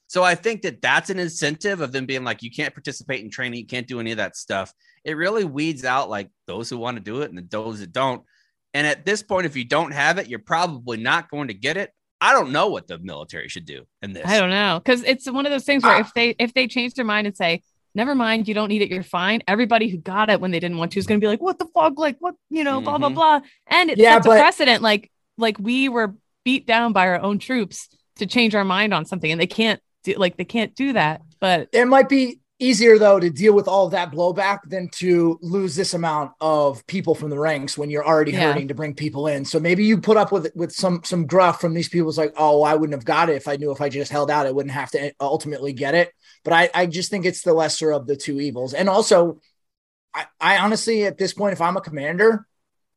So I think that that's an incentive of them being like, you can't participate in training. You can't do any of that stuff. It really weeds out like those who want to do it and those that don't. And at this point, if you don't have it, you're probably not going to get it. I don't know what the military should do in this. I don't know. Cause it's one of those things where ah. if they, if they change their mind and say, never mind, you don't need it, you're fine. Everybody who got it when they didn't want to is going to be like, what the fuck? Like what, you know, mm-hmm. blah, blah, blah. And it yeah, sets but- a precedent. Like, like we were beat down by our own troops to change our mind on something, and they can't do like, they can't do that, but it might be easier though to deal with all of that blowback than to lose this amount of people from the ranks when you're already yeah. hurting to bring people in. So maybe you put up with with some some gruff from these people. It's like, oh, I wouldn't have got it if I knew if I just held out, I wouldn't have to ultimately get it. But I, I just think it's the lesser of the two evils. And also, I, I honestly, at this point, if I'm a commander,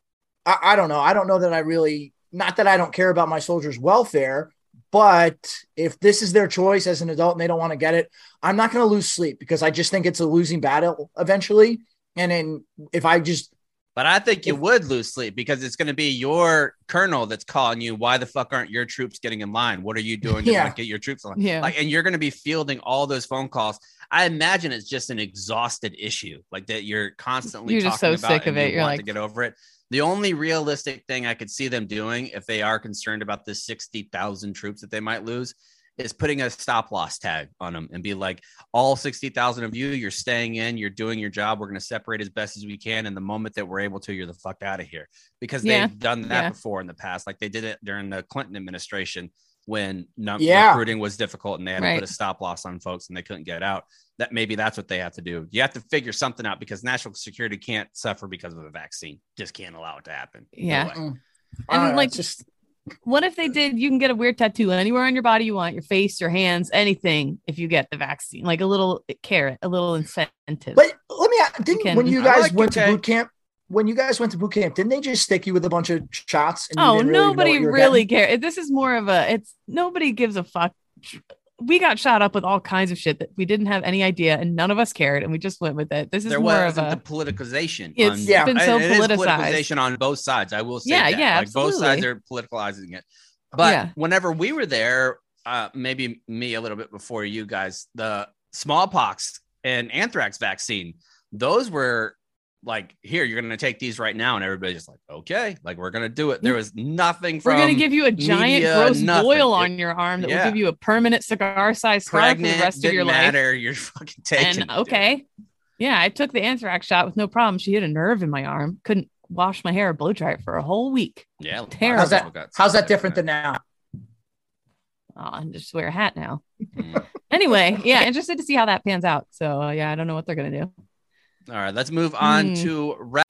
I, I don't know. I don't know that I really, not that I don't care about my soldiers' welfare, but if this is their choice as an adult and they don't want to get it, I'm not going to lose sleep because I just think it's a losing battle eventually. And then if I just, but I think you if, would lose sleep because it's going to be your colonel that's calling you. Why the fuck aren't your troops getting in line? What are you doing to yeah. get your troops in line? Yeah. Like, and you're going to be fielding all those phone calls. I imagine it's just an exhausted issue, like that you're constantly you're talking just so about sick of it. You you're want like to get over it. The only realistic thing I could see them doing if they are concerned about the sixty thousand troops that they might lose is putting a stop loss tag on them and be like, all sixty thousand of you, you're staying in, you're doing your job. We're going to separate as best as we can. And the moment that we're able to, you're the fuck out of here, because yeah. they've done that yeah. before in the past. Like they did it during the Clinton administration when num- yeah. recruiting was difficult and they had right. to put a stop loss on folks and they couldn't get out. That maybe that's what they have to do. You have to figure something out because national security can't suffer because of a vaccine. Just can't allow it to happen. Yeah. No and uh, like, just what if they did? You can get a weird tattoo anywhere on your body you want, your face, your hands, anything. If you get the vaccine, like a little carrot, a little incentive. But let me ask, didn't can, when you guys like went it, to boot camp, when you guys went to boot camp, didn't they just stick you with a bunch of shots? And oh, you didn't really nobody know what you were really getting? cares. This is more of a, it's nobody gives a fuck. We got shot up with all kinds of shit that we didn't have any idea, and none of us cared, and we just went with it. This is there more wasn't of a the politicization. It's on, yeah. been so it is politicized. politicization on both sides. I will say yeah, that. yeah, like absolutely. both sides are politicalizing it. But yeah. whenever we were there, uh, maybe me a little bit before you guys, the smallpox and anthrax vaccine, those were like, here, you're going to take these right now. And everybody's just like, okay, like we're going to do it. There was nothing from We're going to give you a giant media, gross nothing. boil It- on your arm that yeah. will give you a permanent cigar size scar for pregnant, the rest of didn't your life. matter. You're fucking taking And it, dude. okay. Yeah, I took the anthrax shot with no problem. She hit a nerve in my arm. Couldn't wash my hair or blow dry it for a whole week. Yeah. Terrible. How's that? How's that different than now? Oh, I just wear a hat now. Mm. Anyway, yeah, interested to see how that pans out. So uh, yeah, I don't know what they're gonna do. All right, let's move on Hmm. to ra-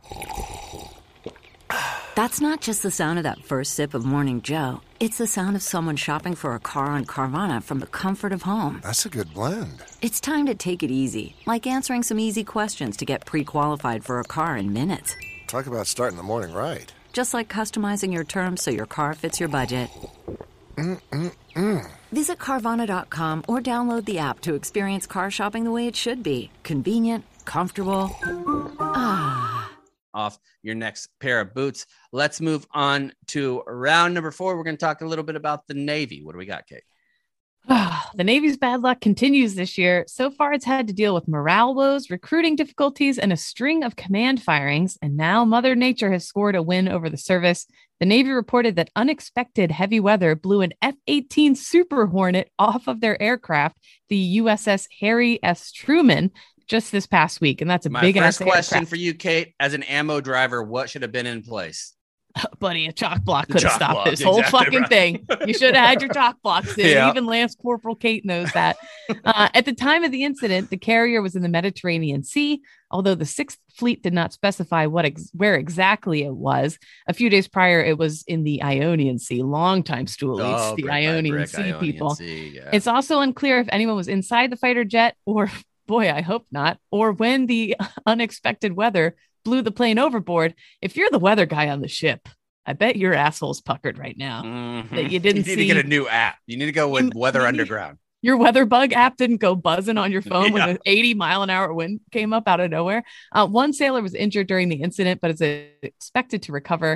That's not just the sound of that first sip of Morning Joe. It's the sound of someone shopping for a car on Carvana from the comfort of home. That's a good blend. It's time to take it easy, like answering some easy questions to get pre-qualified for a car in minutes. Talk about starting the morning right. Just like customizing your terms so your car fits your budget. Mm-mm-mm. Visit Carvana dot com or download the app to experience car shopping the way it should be. Convenient, comfortable. Ah. off your next pair of boots. Let's move on to round number four. We're going to talk a little bit about the Navy. What do we got, Kate? The Navy's bad luck continues this year. So far, it's had to deal with morale woes, recruiting difficulties, and a string of command firings. And now Mother Nature has scored a win over the service. The Navy reported that unexpected heavy weather blew an F eighteen Super Hornet off of their aircraft, the U S S Harry S. Truman, just this past week. And that's a My big first ass question aircraft. for you, Kate, as an ammo driver, what should have been in place? Buddy, a chalk block The could have chalk stopped block, this whole exactly fucking right. thing. You should have had your chalk blocks in. Yeah. Even Lance Corporal Kate knows that. Uh, at the time of the incident, the carrier was in the Mediterranean Sea, although the Sixth Fleet did not specify what ex- where exactly it was. A few days prior, it was in the Ionian Sea. Longtime stoolies, Oh, the brick by Ionian brick, Sea Ionian people. Sea, yeah. It's also unclear if anyone was inside the fighter jet or, boy, I hope not, or when the unexpected weather blew the plane overboard. If you're the weather guy on the ship, I bet your asshole's puckered right now. Mhm. that you didn't You need see- to get a new app. You need to go with You- Weather you need- Underground. Your weather bug app didn't go buzzing on your phone Yeah. when an eighty mile an hour wind came up out of nowhere. Uh, one sailor was injured during the incident, but is expected to recover.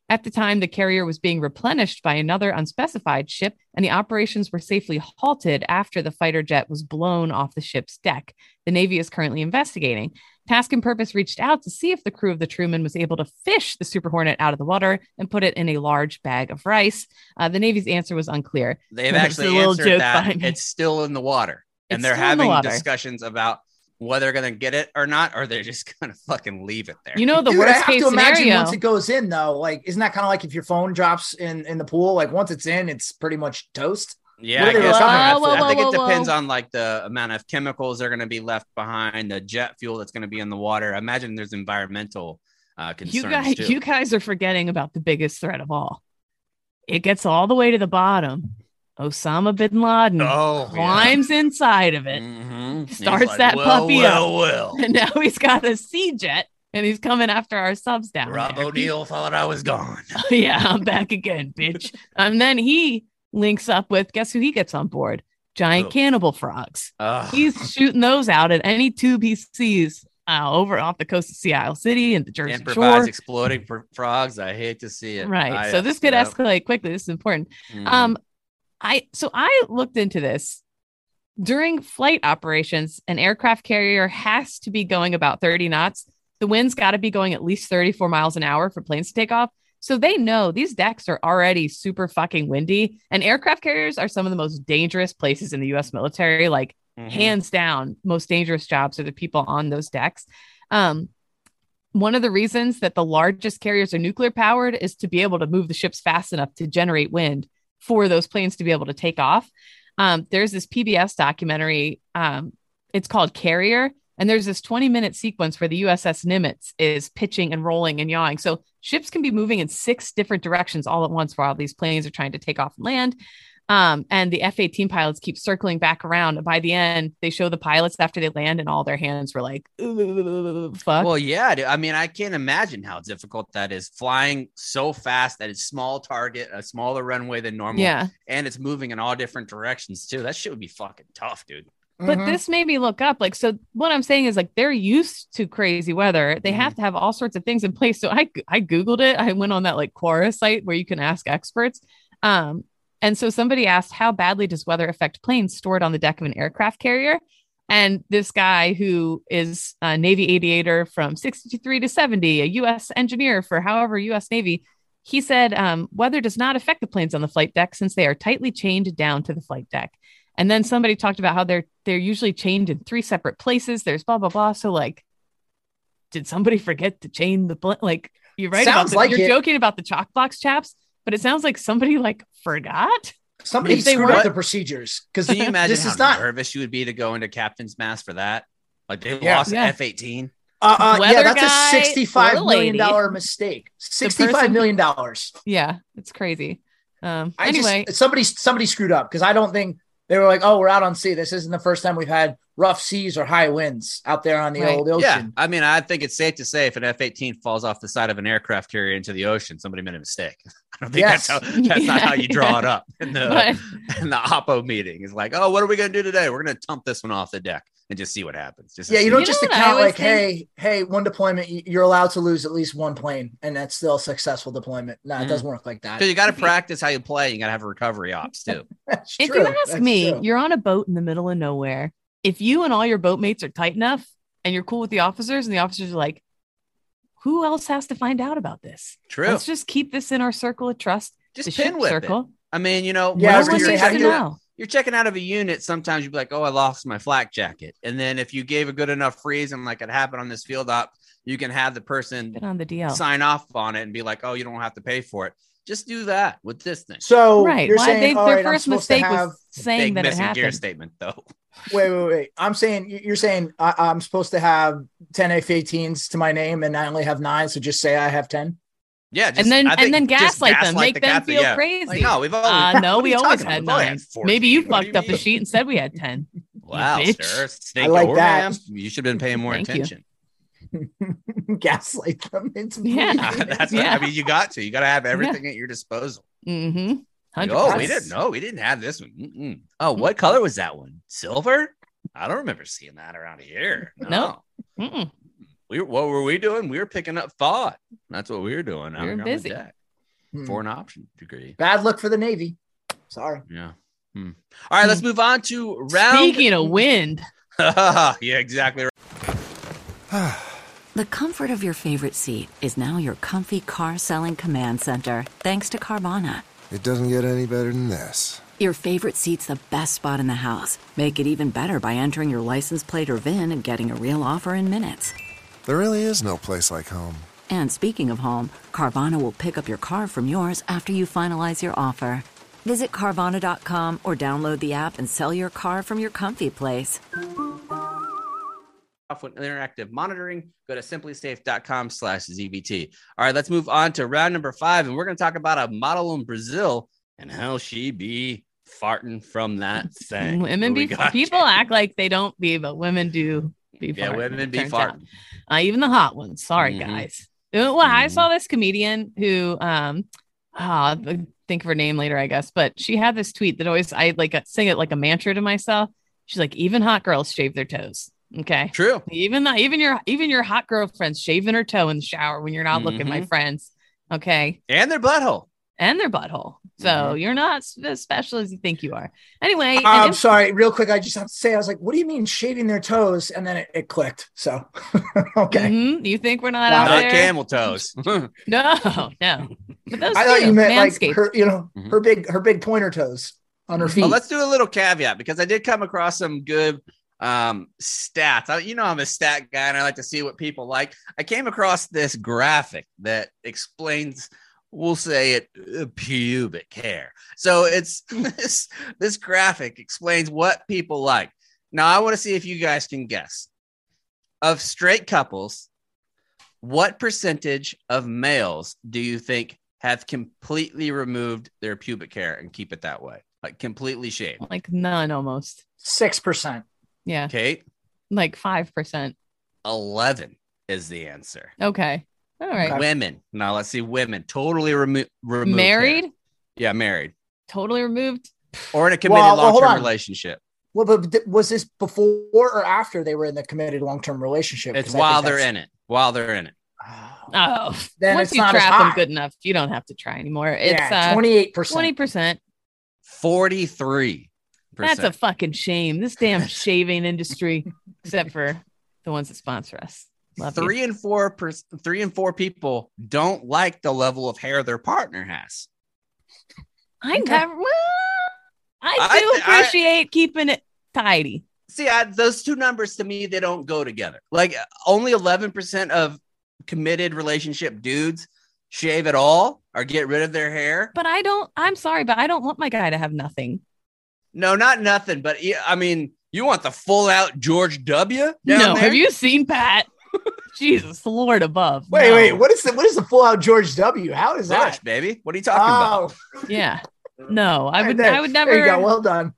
At the time, the carrier was being replenished by another unspecified ship, and the operations were safely halted after the fighter jet was blown off the ship's deck. The Navy is currently investigating. Task and Purpose reached out to see if the crew of the Truman was able to fish the Super Hornet out of the water and put it in a large bag of rice. Uh, the Navy's answer was unclear. They've There's actually a little answered joke that behind me. it's still in the water, and It's they're still in the having water. discussions about whether they're going to get it or not, or they're just going to fucking leave it there. You know, the Dude, I worst have case to imagine scenario. once it goes in, though, like, isn't that kind of like if your phone drops in in the pool? Like, once it's in, it's pretty much toast. Yeah, What I are they guess. looking I, at? Whoa, I whoa, think whoa, it depends whoa. on like the amount of chemicals they're going to be left behind, the jet fuel that's going to be in the water. I imagine there's environmental uh, concerns You guys, too. you guys are forgetting about the biggest threat of all. It gets all the way to the bottom. Osama bin Laden Oh, climbs inside of it, Mm-hmm. He's starts like, that well, puppy well, up, well. and now he's got a sea jet, and he's coming after our subs down Rob there. O'Neill thought I was gone. Yeah, I'm back again, bitch. And then he links up with, guess who he gets on board? Giant Who? cannibal frogs. Ugh. He's shooting those out at any tube he sees uh, over off the coast of Sea Isle City and the Jersey Improvise Shore. exploding for frogs. I hate to see it. Right. I, so this could yeah. escalate quickly. This is important. Mhm. Um, I so I looked into this. During flight operations, an aircraft carrier has to be going about thirty knots. The wind's got to be going at least thirty-four miles an hour for planes to take off. So they know these decks are already super fucking windy, and aircraft carriers are some of the most dangerous places in the U S military. Like Mhm. hands down, most dangerous jobs are the people on those decks. Um, one of the reasons that the largest carriers are nuclear powered is to be able to move the ships fast enough to generate wind for those planes to be able to take off. Um, there's this P B S documentary. Um, it's called Carrier. And there's this twenty minute sequence where the U S S Nimitz is pitching and rolling and yawing. So ships can be moving in six different directions all at once while these planes are trying to take off and land. Um, and the F eighteen pilots keep circling back around. And by the end, they show the pilots after they land and all their hands were like, "Ooh, fuck." Well, yeah. dude. I mean, I can't imagine how difficult that is. Flying so fast that it's small target, a smaller runway than normal. Yeah. And it's moving in all different directions too. That shit would be fucking tough, dude. But Mhm. this made me look up. Like, so what I'm saying is like they're used to crazy weather. They have to have all sorts of things in place. So I I Googled it. I went on that like Quora site where you can ask experts. Um, and so somebody asked, how badly does weather affect planes stored on the deck of an aircraft carrier? And this guy who is a Navy aviator from sixty-three to seventy, a U S engineer for however U S Navy, he said um, weather does not affect the planes on the flight deck since they are tightly chained down to the flight deck. And then somebody talked about how they're they're usually chained in three separate places. There's blah blah blah. So like, did somebody forget to chain the pl- like? You're right Sounds about the, like you're it. joking about the chalk box chaps, but it sounds like somebody like forgot. Somebody If they screwed were- up the procedures because Can you imagine this how is not. nervous you would be to go into captain's mast for that? Like they Yeah. lost Yeah. F eighteen. Uh, uh, yeah, Weather that's guy a sixty-five or million lady. dollar mistake. Sixty-five person- million dollars. Yeah, it's crazy. Um, I anyway, just somebody somebody screwed up because I don't think they were like, oh, we're out on sea. This isn't the first time we've had rough seas or high winds out there on the Right. old ocean. Yeah, I mean, I think it's safe to say if an F eighteen falls off the side of an aircraft carrier into the ocean, somebody made a mistake. I don't think Yes. that's how that's not how you draw it up in the but in the Oppo meeting. It's like, oh, what are we gonna do today? We're gonna dump this one off the deck and just see what happens. Just to Yeah, you see. don't You just know what I account always like, hey, hey, one deployment, y- you're allowed to lose at least one plane, and that's still a successful deployment. No, Mhm. it doesn't work like that. So you got to practice how you play. You got to have recovery ops too. That's if true. you ask That's me, true. you're on a boat in the middle of nowhere. If you and all your boatmates are tight enough and you're cool with the officers, and the officers are like, who else has to find out about this? True. Let's just keep this in our circle of trust. Just the pin ship with circle. it. I mean, you know, Yeah, I was whenever gonna you're say, how do checking you- out- you're checking out of a unit, sometimes you'd be like, oh, I lost my flak jacket. And then if you gave a good enough reason, like it happened on this field op, you can have the person Get on the D L. sign off on it and be like, oh, you don't have to pay for it. Just do that with this thing. So Right. you're Why saying they, all their right, I'm first supposed to mistake have. was saying Big that it missing gear happened. statement, though. Wait, wait, wait. I'm saying you're saying I, I'm supposed to have ten F eighteens to my name, and I only have nine. So just say I have ten. Yeah, just, And then I think and then just gaslight them, gaslight make the them captain, feel yeah. crazy. Like, no, we've always uh, no, what are we you always talking had about? We've only nine. fourteen. Maybe you What do fucked up the mean? sheet and said we had ten. Wow, bitch. sir. Snake I like over, that. ma'am. You should have been paying more Thank you. attention. Gaslight them into Yeah. That's Yeah. what, I mean, you got to. You got to have everything at your disposal. Mm-hmm. Like, oh, we didn't know. We didn't have this one. Mm-mm. Oh, Mm. what color was that one? Silver? I don't remember seeing that around here. No. No. Mm-mm. We were, what were we doing? We were picking up thought. That's what we were doing. out We were here on the busy. deck. Hmm. Foreign option degree. Bad luck for the Navy. Sorry. Yeah. Hmm. All right, let's move on to round. Speaking of wind. Yeah, exactly right. The comfort of your favorite seat is now your comfy car selling command center, thanks to Carvana. It doesn't get any better than this. Your favorite seat's the best spot in the house. Make it even better by entering your license plate or V I N and getting a real offer in minutes. There really is no place like home. And speaking of home, Carvana will pick up your car from yours after you finalize your offer. Visit Carvana dot com or download the app and sell your car from your comfy place. Off with interactive monitoring, go to simplysafe.com slash ZBT. All right, let's move on to round number five. And we're going to talk about a model in Brazil and how she be farting from that thing. Women be people act like they don't be, but women do be yeah, farting. women be turns farting. Uh, even the hot ones. Sorry, Mhm. guys. Well, I saw this comedian who, um, ah, I'll think of her name later, I guess, but she had this tweet that always I like sing it like a mantra to myself. She's like, even hot girls shave their toes. Okay, True. even the, even your even your hot girlfriend's shaving her toe in the shower when you're not looking, my Mhm. friends. Okay, And their butthole. and their butthole. So Mhm. you're not as special as you think you are. Anyway, I'm and if- sorry, real quick. I just have to say, I was like, what do you mean shaving their toes? And then it, it clicked. So, okay. Mhm, you think we're not Not out Not there? camel toes. No, no. But those I thought two, you meant like Manscaped. her, you know, Mhm. her big, her big pointer toes on her feet. Well, let's do a little caveat because I did come across some good um stats. I, you know, I'm a stat guy and I like to see what people like. I came across this graphic that explains, we'll say it, uh, pubic hair. So it's this this graphic explains what people like. Now I want to see if you guys can guess. Of straight couples, what percentage of males do you think have completely removed their pubic hair and keep it that way? Like completely shaved. Like none almost. Six percent. Yeah. Kate, Like five percent. eleven is the answer. Okay. All right. Okay. Women. Now let's see. Women totally remo- removed. Married? hair. Yeah, married. Totally removed. Or in a committed Well, well, hold long-term on. relationship. Well, but th- was this before or after they were in the committed long-term relationship? It's 'Cause I while think they're that's- in it. While they're in it. Oh, Then once it's you not as trap them high. good enough, you don't have to try anymore. It's yeah, uh, twenty-eight percent. twenty percent. forty-three percent. That's a fucking shame. This damn shaving industry, except for the ones that sponsor us. Love you. Three and four per- three and four people don't like the level of hair their partner has. I never. Well, I I do thi- I- appreciate keeping it tidy. See, I, those two numbers to me, they don't go together. Like only eleven percent of committed relationship dudes shave at all or get rid of their hair. But I don't. I'm sorry, but I don't want my guy to have nothing. No, not nothing. But yeah, I mean, you want the full out George W. down No, there? have you seen Pat? Jesus, the Lord above. Wait, No. wait. What is the what is the full out George W? How is Bush, that? baby? What are you talking about? Oh, Yeah. No, I would. there- I would There you go. never. Well done.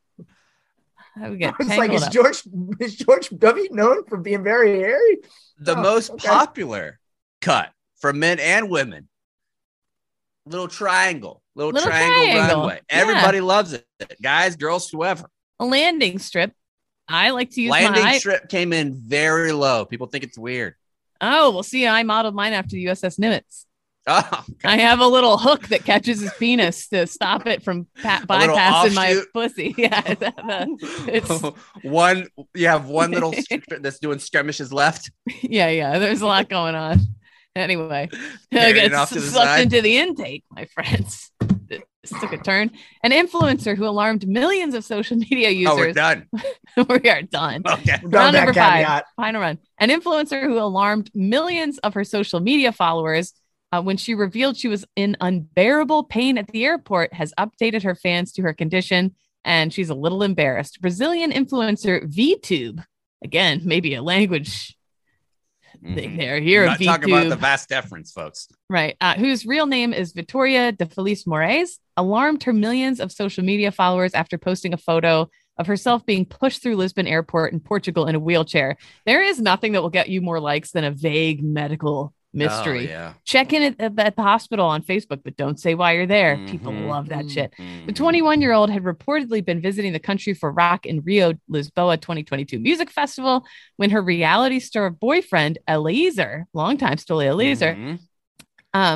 I would get It's like tangled is up. George is George W known for being very hairy? The Oh, most okay. popular cut for men and women. Little triangle, little, Little triangle, triangle. runway. Yeah. Everybody loves it. Guys, girls, whoever. A landing strip. I like to use Landing my. strip came in very low. People think it's weird. Oh, well, see, I modeled mine after the U S S Nimitz. Oh, I have a little hook that catches his penis to stop it from pa- A little bypassing my offshoot. pussy. Yeah, it's one. You have one little strip that's doing skirmishes left. yeah, yeah. There's a lot going on. Anyway, I Carrying get it off to the sucked side. into the intake, my friends. This took a turn. An influencer who alarmed millions of social media Oh, we're users. done. we are done. Okay. We're done Round with number that five. caveat. Final run. An influencer who alarmed millions of her social media followers uh, when she revealed she was in unbearable pain at the airport has updated her fans to her condition, and she's a little embarrassed. Brazilian influencer VTube, again, maybe a language thing Mhm. there. Here, We're not talking about the VTube, vast deference, folks. right? Uh, whose real name is Victoria de Feliz Moraes, alarmed her millions of social media followers after posting a photo of herself being pushed through Lisbon airport in Portugal in a wheelchair. There is nothing that will get you more likes than a vague medical mystery. Oh, yeah. Check in at, at the hospital on Facebook, but don't say why you're there. People Mhm. love that shit. The Mhm. twenty-one year old had reportedly been visiting the country for Rock in Rio Lisboa twenty twenty-two music festival when her reality star boyfriend, Eliezer, longtime Stoli Eliezer, Mhm. um,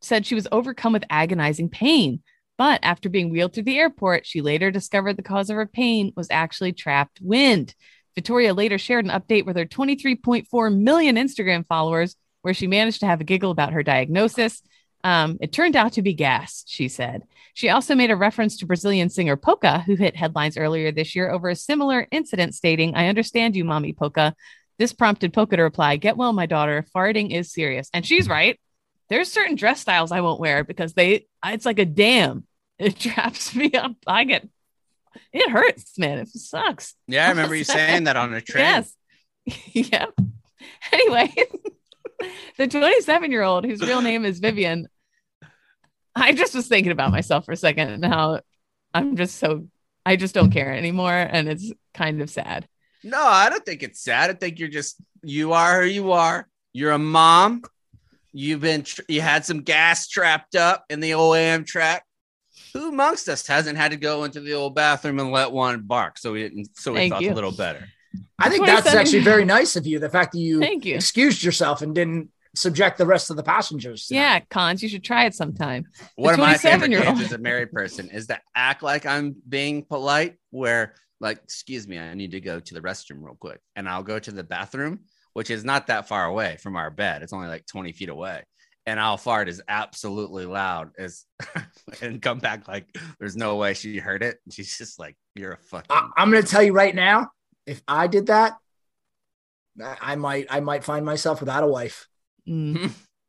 said she was overcome with agonizing pain. But after being wheeled through the airport, she later discovered the cause of her pain was actually trapped wind. Victoria later shared an update with her twenty-three point four million Instagram followers, where she managed to have a giggle about her diagnosis. Um, it turned out to be gas, she said. She also made a reference to Brazilian singer Polka, who hit headlines earlier this year over a similar incident, stating, "I understand you, mommy Polka." This prompted Polka to reply, "Get well, my daughter. Farting is serious." And she's right. There's certain dress styles I won't wear because they, it's like a dam. It traps me up. I get, it hurts, man. It sucks. Yeah, I remember you saying that on a train. Yes. Yeah. Anyway, the twenty-seven year old whose real name is Vivian. I just was thinking about myself for a second and how I'm just so, I just don't care anymore. And it's kind of sad. No, I don't think it's sad. I think you're just, you are who you are. You're a mom. You've been, you had some gas trapped up in the old Amtrak. Who amongst us hasn't had to go into the old bathroom and let one bark? So we didn't, so we Thank felt you. a little better. I think that's actually very nice of you. The fact that you, Thank you. excused yourself and didn't subject the rest of the passengers. to Yeah, that. Cons, you should try it sometime. One of my favorite twenty-seven-year-old games as a married person is to act like I'm being polite, where like, excuse me, I need to go to the restroom real quick. And I'll go to the bathroom, which is not that far away from our bed. It's only like twenty feet away. And I'll fart as absolutely loud as and come back like there's no way she heard it. And she's just like, you're a fucking. I, I'm going to tell you right now, if I did that, I, I might, I might find myself without a wife. Mm.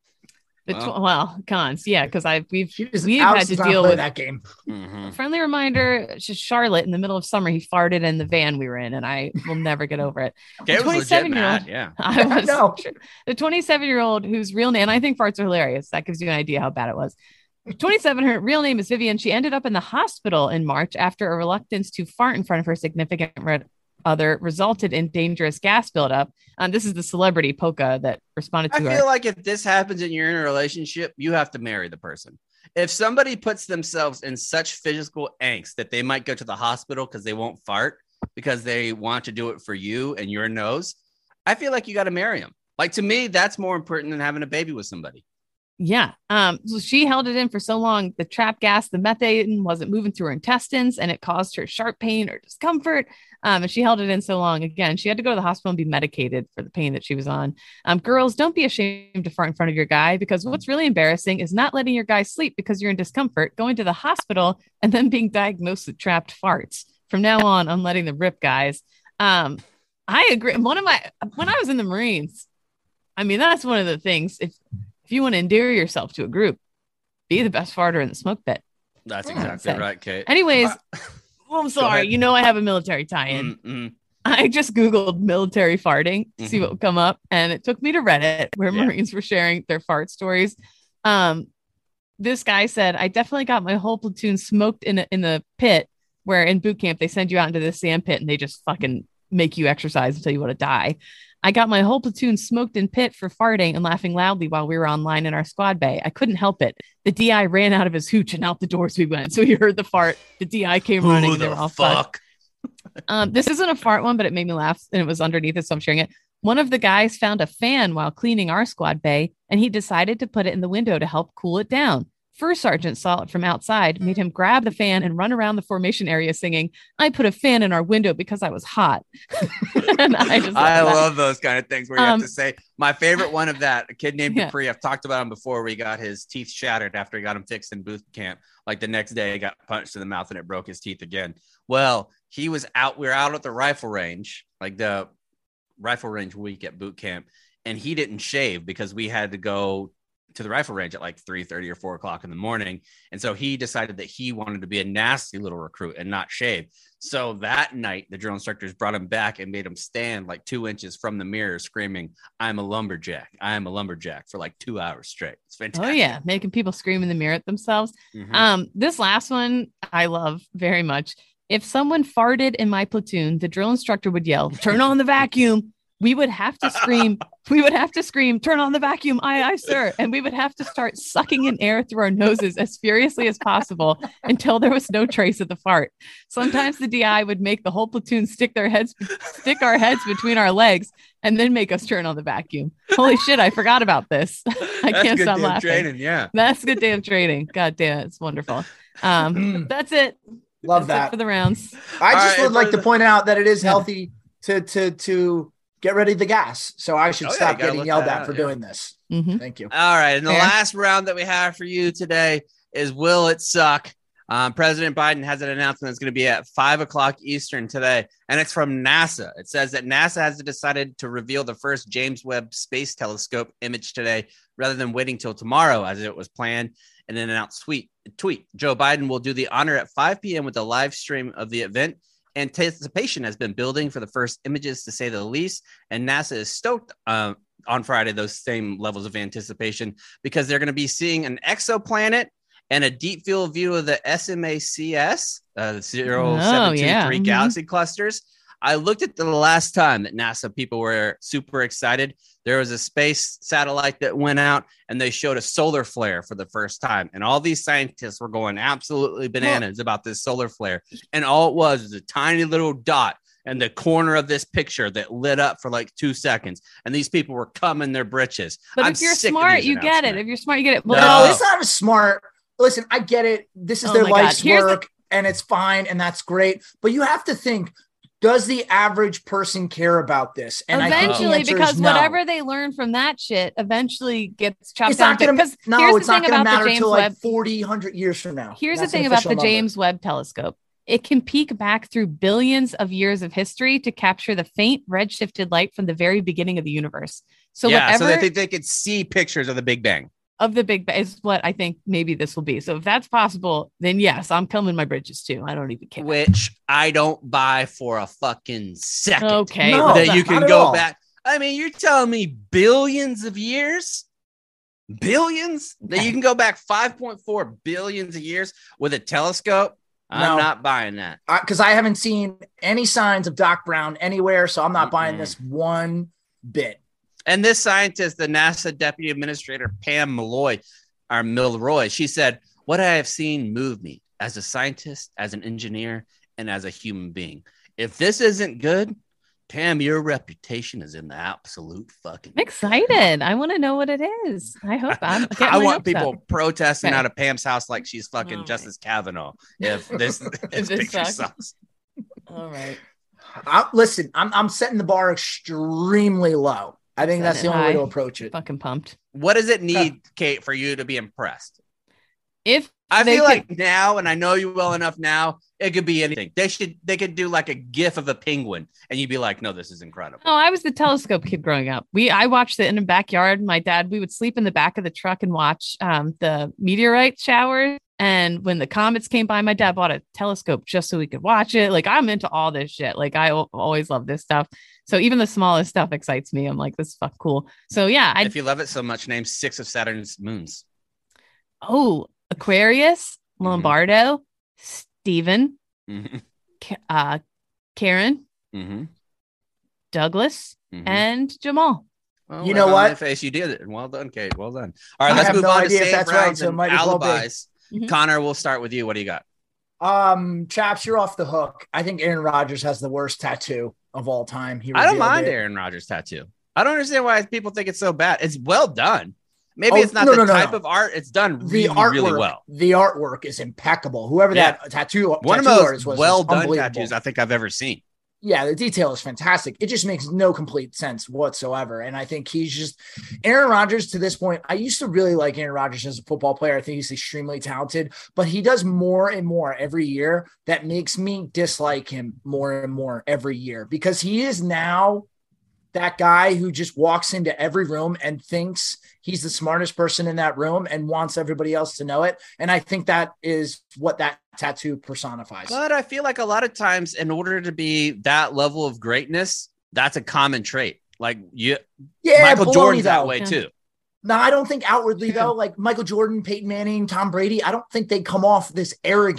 The tw- Well. well, Cons, yeah, because I've we've She just we've Alex had to does not deal play with that game. Mhm. friendly reminder. It's just Charlotte in the middle of summer. He farted in the van we were in, and I will never get over it. Okay, it was legit twenty-seven-year-old mad, yeah. I was No. the twenty-seven year old whose real name, and I think farts are hilarious. That gives you an idea how bad it was. twenty-seven, her real name is Vivian. She ended up in the hospital in March after a reluctance to fart in front of her significant re- other resulted in dangerous gas buildup. Um, this is the celebrity Polka that responded I to feel her. like if this happens and you're in a relationship, you have to marry the person. If somebody puts themselves in such physical angst that they might go to the hospital because they won't fart because they want to do it for you and your nose, I feel like you got to marry them. Like, to me, that's more important than having a baby with somebody. Yeah. Um, so she held it in for so long. The trap gas, the methane wasn't moving through her intestines, and it caused her sharp pain or discomfort. Um, and she held it in so long. Again, she had to go to the hospital and be medicated for the pain that she was on. Um, girls, don't be ashamed to fart in front of your guy, because what's really embarrassing is not letting your guy sleep because you're in discomfort, going to the hospital, and then being diagnosed with trapped farts. From now on, I'm letting the rip, guys. Um, I agree. One of my, when I was in the Marines, I mean, that's one of the things. If If you want to endear yourself to a group, be the best farter in the smoke pit. That's Yeah, exactly so- right, Kate. Anyways, Uh, well, I'm go sorry. ahead. You know, I have a military tie-in. mm, mm. I just Googled military farting to see Mhm. what would come up. And it took me to Reddit, where Yeah. Marines were sharing their fart stories. Um, this guy said, I definitely got my whole platoon smoked in a, in the pit, where in boot camp, they send you out into the sand pit and they just fucking make you exercise until you want to die. I got my whole platoon smoked in pit for farting and laughing loudly while we were online in our squad bay. I couldn't help it. The D I ran out of his hooch and out the doors we went. So he heard the fart. The D I came running. Who And they the were all fucked. fuck? Um, this isn't a fart one, but it made me laugh, and it was underneath it, so I'm sharing it. One of the guys found a fan while cleaning our squad bay, and he decided to put it in the window to help cool it down. First sergeant saw it from outside, made him grab the fan and run around the formation area singing, I put a fan in our window because I was hot. And I just I love that. love those kind of things where you Um, have to say, my favorite one of that, a kid named Yeah. Dupree. I've talked about him before, where he got his teeth shattered after he got him fixed in boot camp. Like the next day, he got punched in the mouth and it broke his teeth again. Well, he was out. We were out at the rifle range, like the rifle range week at boot camp, and he didn't shave because we had to go to the rifle range at like three thirty or four o'clock in the morning. And so he decided that he wanted to be a nasty little recruit and not shave. So that night, the drill instructors brought him back and made him stand like two inches from the mirror screaming, I'm a lumberjack. I am a lumberjack, for like two hours straight. It's fantastic. Oh, yeah. Making people scream in the mirror at themselves. Mhm. Um, this last one I love very much. If someone farted in my platoon, the drill instructor would yell, turn on the vacuum. We would have to scream, we would have to scream, turn on the vacuum, aye, aye, sir. And we would have to start sucking in air through our noses as furiously as possible until there was no trace of the fart. Sometimes the D I would make the whole platoon stick their heads, stick our heads between our legs and then make us turn on the vacuum. Holy shit, I forgot about this. I That's can't good stop damn laughing. training, yeah. That's a good day of training. God damn it. It's wonderful. Um, that's it. Love That's that it for the rounds. I All just right, would like for to the- point out that it is healthy to to to get rid of the gas. So I should Oh, yeah, stop you gotta getting let yelled that at out, for yeah. doing this. Mhm. Thank you. All right. And the Fair. last round that we have for you today is Will It Suck? Um, President Biden has an announcement that's going to be at five o'clock Eastern today, and it's from NASA. It says that NASA has decided to reveal the first James Webb Space Telescope image today rather than waiting till tomorrow as it was planned. In an announced tweet, tweet, Joe Biden will do the honor at five p.m. with a live stream of the event. Anticipation has been building for the first images, to say the least, and NASA is stoked uh, on Friday those same levels of anticipation because they're going to be seeing an exoplanet and a deep field view of the S M A C S, uh, the zero seven two three yeah. Mhm. galaxy clusters. I looked at the last time that NASA people were super excited. There was a space satellite that went out and they showed a solar flare for the first time. And all these scientists were going absolutely bananas about this solar flare. And all it was was a tiny little dot in the corner of this picture that lit up for like two seconds. And these people were coming their britches. But I'm if you're sick of smart, these you get it. announcements. If you're smart, you get it. No, No. it's not as smart. Listen, I get it. This is Oh their my God. life's Here's the- work and it's fine and that's great. But you have to think, does the average person care about this? And I think the Eventually, answer because is no. whatever they learn from that shit eventually gets chopped it's down. not going to Because no, here's it's the not thing going to about the matter James until like Webb. forty, one hundred years from now. Here's That's the an thing about official the number. James Webb Telescope. It can peek back through billions of years of history to capture the faint red-shifted light from the very beginning of the universe. So yeah, whatever so they think they could see pictures of the Big Bang. of the Big Bang is what I think maybe this will be. So if that's possible, then yes, I'm coming my bridges too. I don't even care. Which I don't buy for a fucking second. Okay. No, well, that that- you not can at go all. back. I mean, you're telling me billions of years? Billions? That Okay. you can go back five point four billions of years with a telescope? I'm No. not buying that. Because I haven't seen any signs of Doc Brown anywhere, so I'm not buying Mm-mm. this one bit. And this scientist, the NASA Deputy Administrator Pam Malloy, or Milroy, she said, "What I have seen moved me as a scientist, as an engineer, and as a human being. If this isn't good, Pam, your reputation is in the absolute fucking." I'm excited. I want to know what it is. I hope I'm. getting I my want hopes people up. protesting Okay. out of Pam's house like she's fucking All Justice Kavanaugh. If this, this this picture sucks. sucks. All right. I, listen, I'm I'm setting the bar extremely low. I think that's the Setting it only way to high. approach it. Fucking pumped. What does it need, Kate, for you to be impressed? If I they feel could- like now, and I know you well enough now, it could be anything. They should they could do like a gif of a penguin, and you'd be like, "No, this is incredible." Oh, I was the telescope kid growing up. We I watched it in the backyard. My dad, we would sleep in the back of the truck and watch um, the meteorite showers. And when the comets came by, my dad bought a telescope just so we could watch it. Like I'm into all this shit. Like I al- always love this stuff. So even the smallest stuff excites me. I'm like, this is fuck cool. So yeah, I If you love it so much, name six of Saturn's moons. oh Aquarius, Mhm. Lombardo, Stephen, Mm-hmm. Ka- uh, Karen, Mm-hmm. Douglas, Mm-hmm. and Jamal. Well, You right know on what? my face, you did it. Well done, Kate. Well done. All right, I let's have move no on idea to if save that's right, rounds so it and might as well be. alibis. Mhm. Connor, we'll start with you. What do you got? Um, Chaps, you're off the hook. I think Aaron Rodgers has the worst tattoo of all time. He I don't revealed mind it. Aaron Rodgers' tattoo. I don't understand why people think it's so bad. It's well done. Maybe Oh, it's not no, the no, no, type no. of art. It's done The really, artwork, really well. the artwork is impeccable. Whoever Yeah. that tattoo, One of tattoo the artist most was, well was done unbelievable. tattoos I think I've ever seen. Yeah, the detail is fantastic. It just makes no complete sense whatsoever. And I think he's just Aaron Rodgers to this point. I used to really like Aaron Rodgers as a football player. I think he's extremely talented, but he does more and more every year that makes me dislike him more and more every year because he is now that guy who just walks into every room and thinks he's the smartest person in that room and wants everybody else to know it. And I think that is what that tattoo personifies. But I feel like a lot of times, in order to be that level of greatness, that's a common trait. Like you, yeah, Michael baloney, Jordan's that though. way Yeah. too. No, I don't think outwardly though, like Michael Jordan, Peyton Manning, Tom Brady, I don't think they come off this arrogant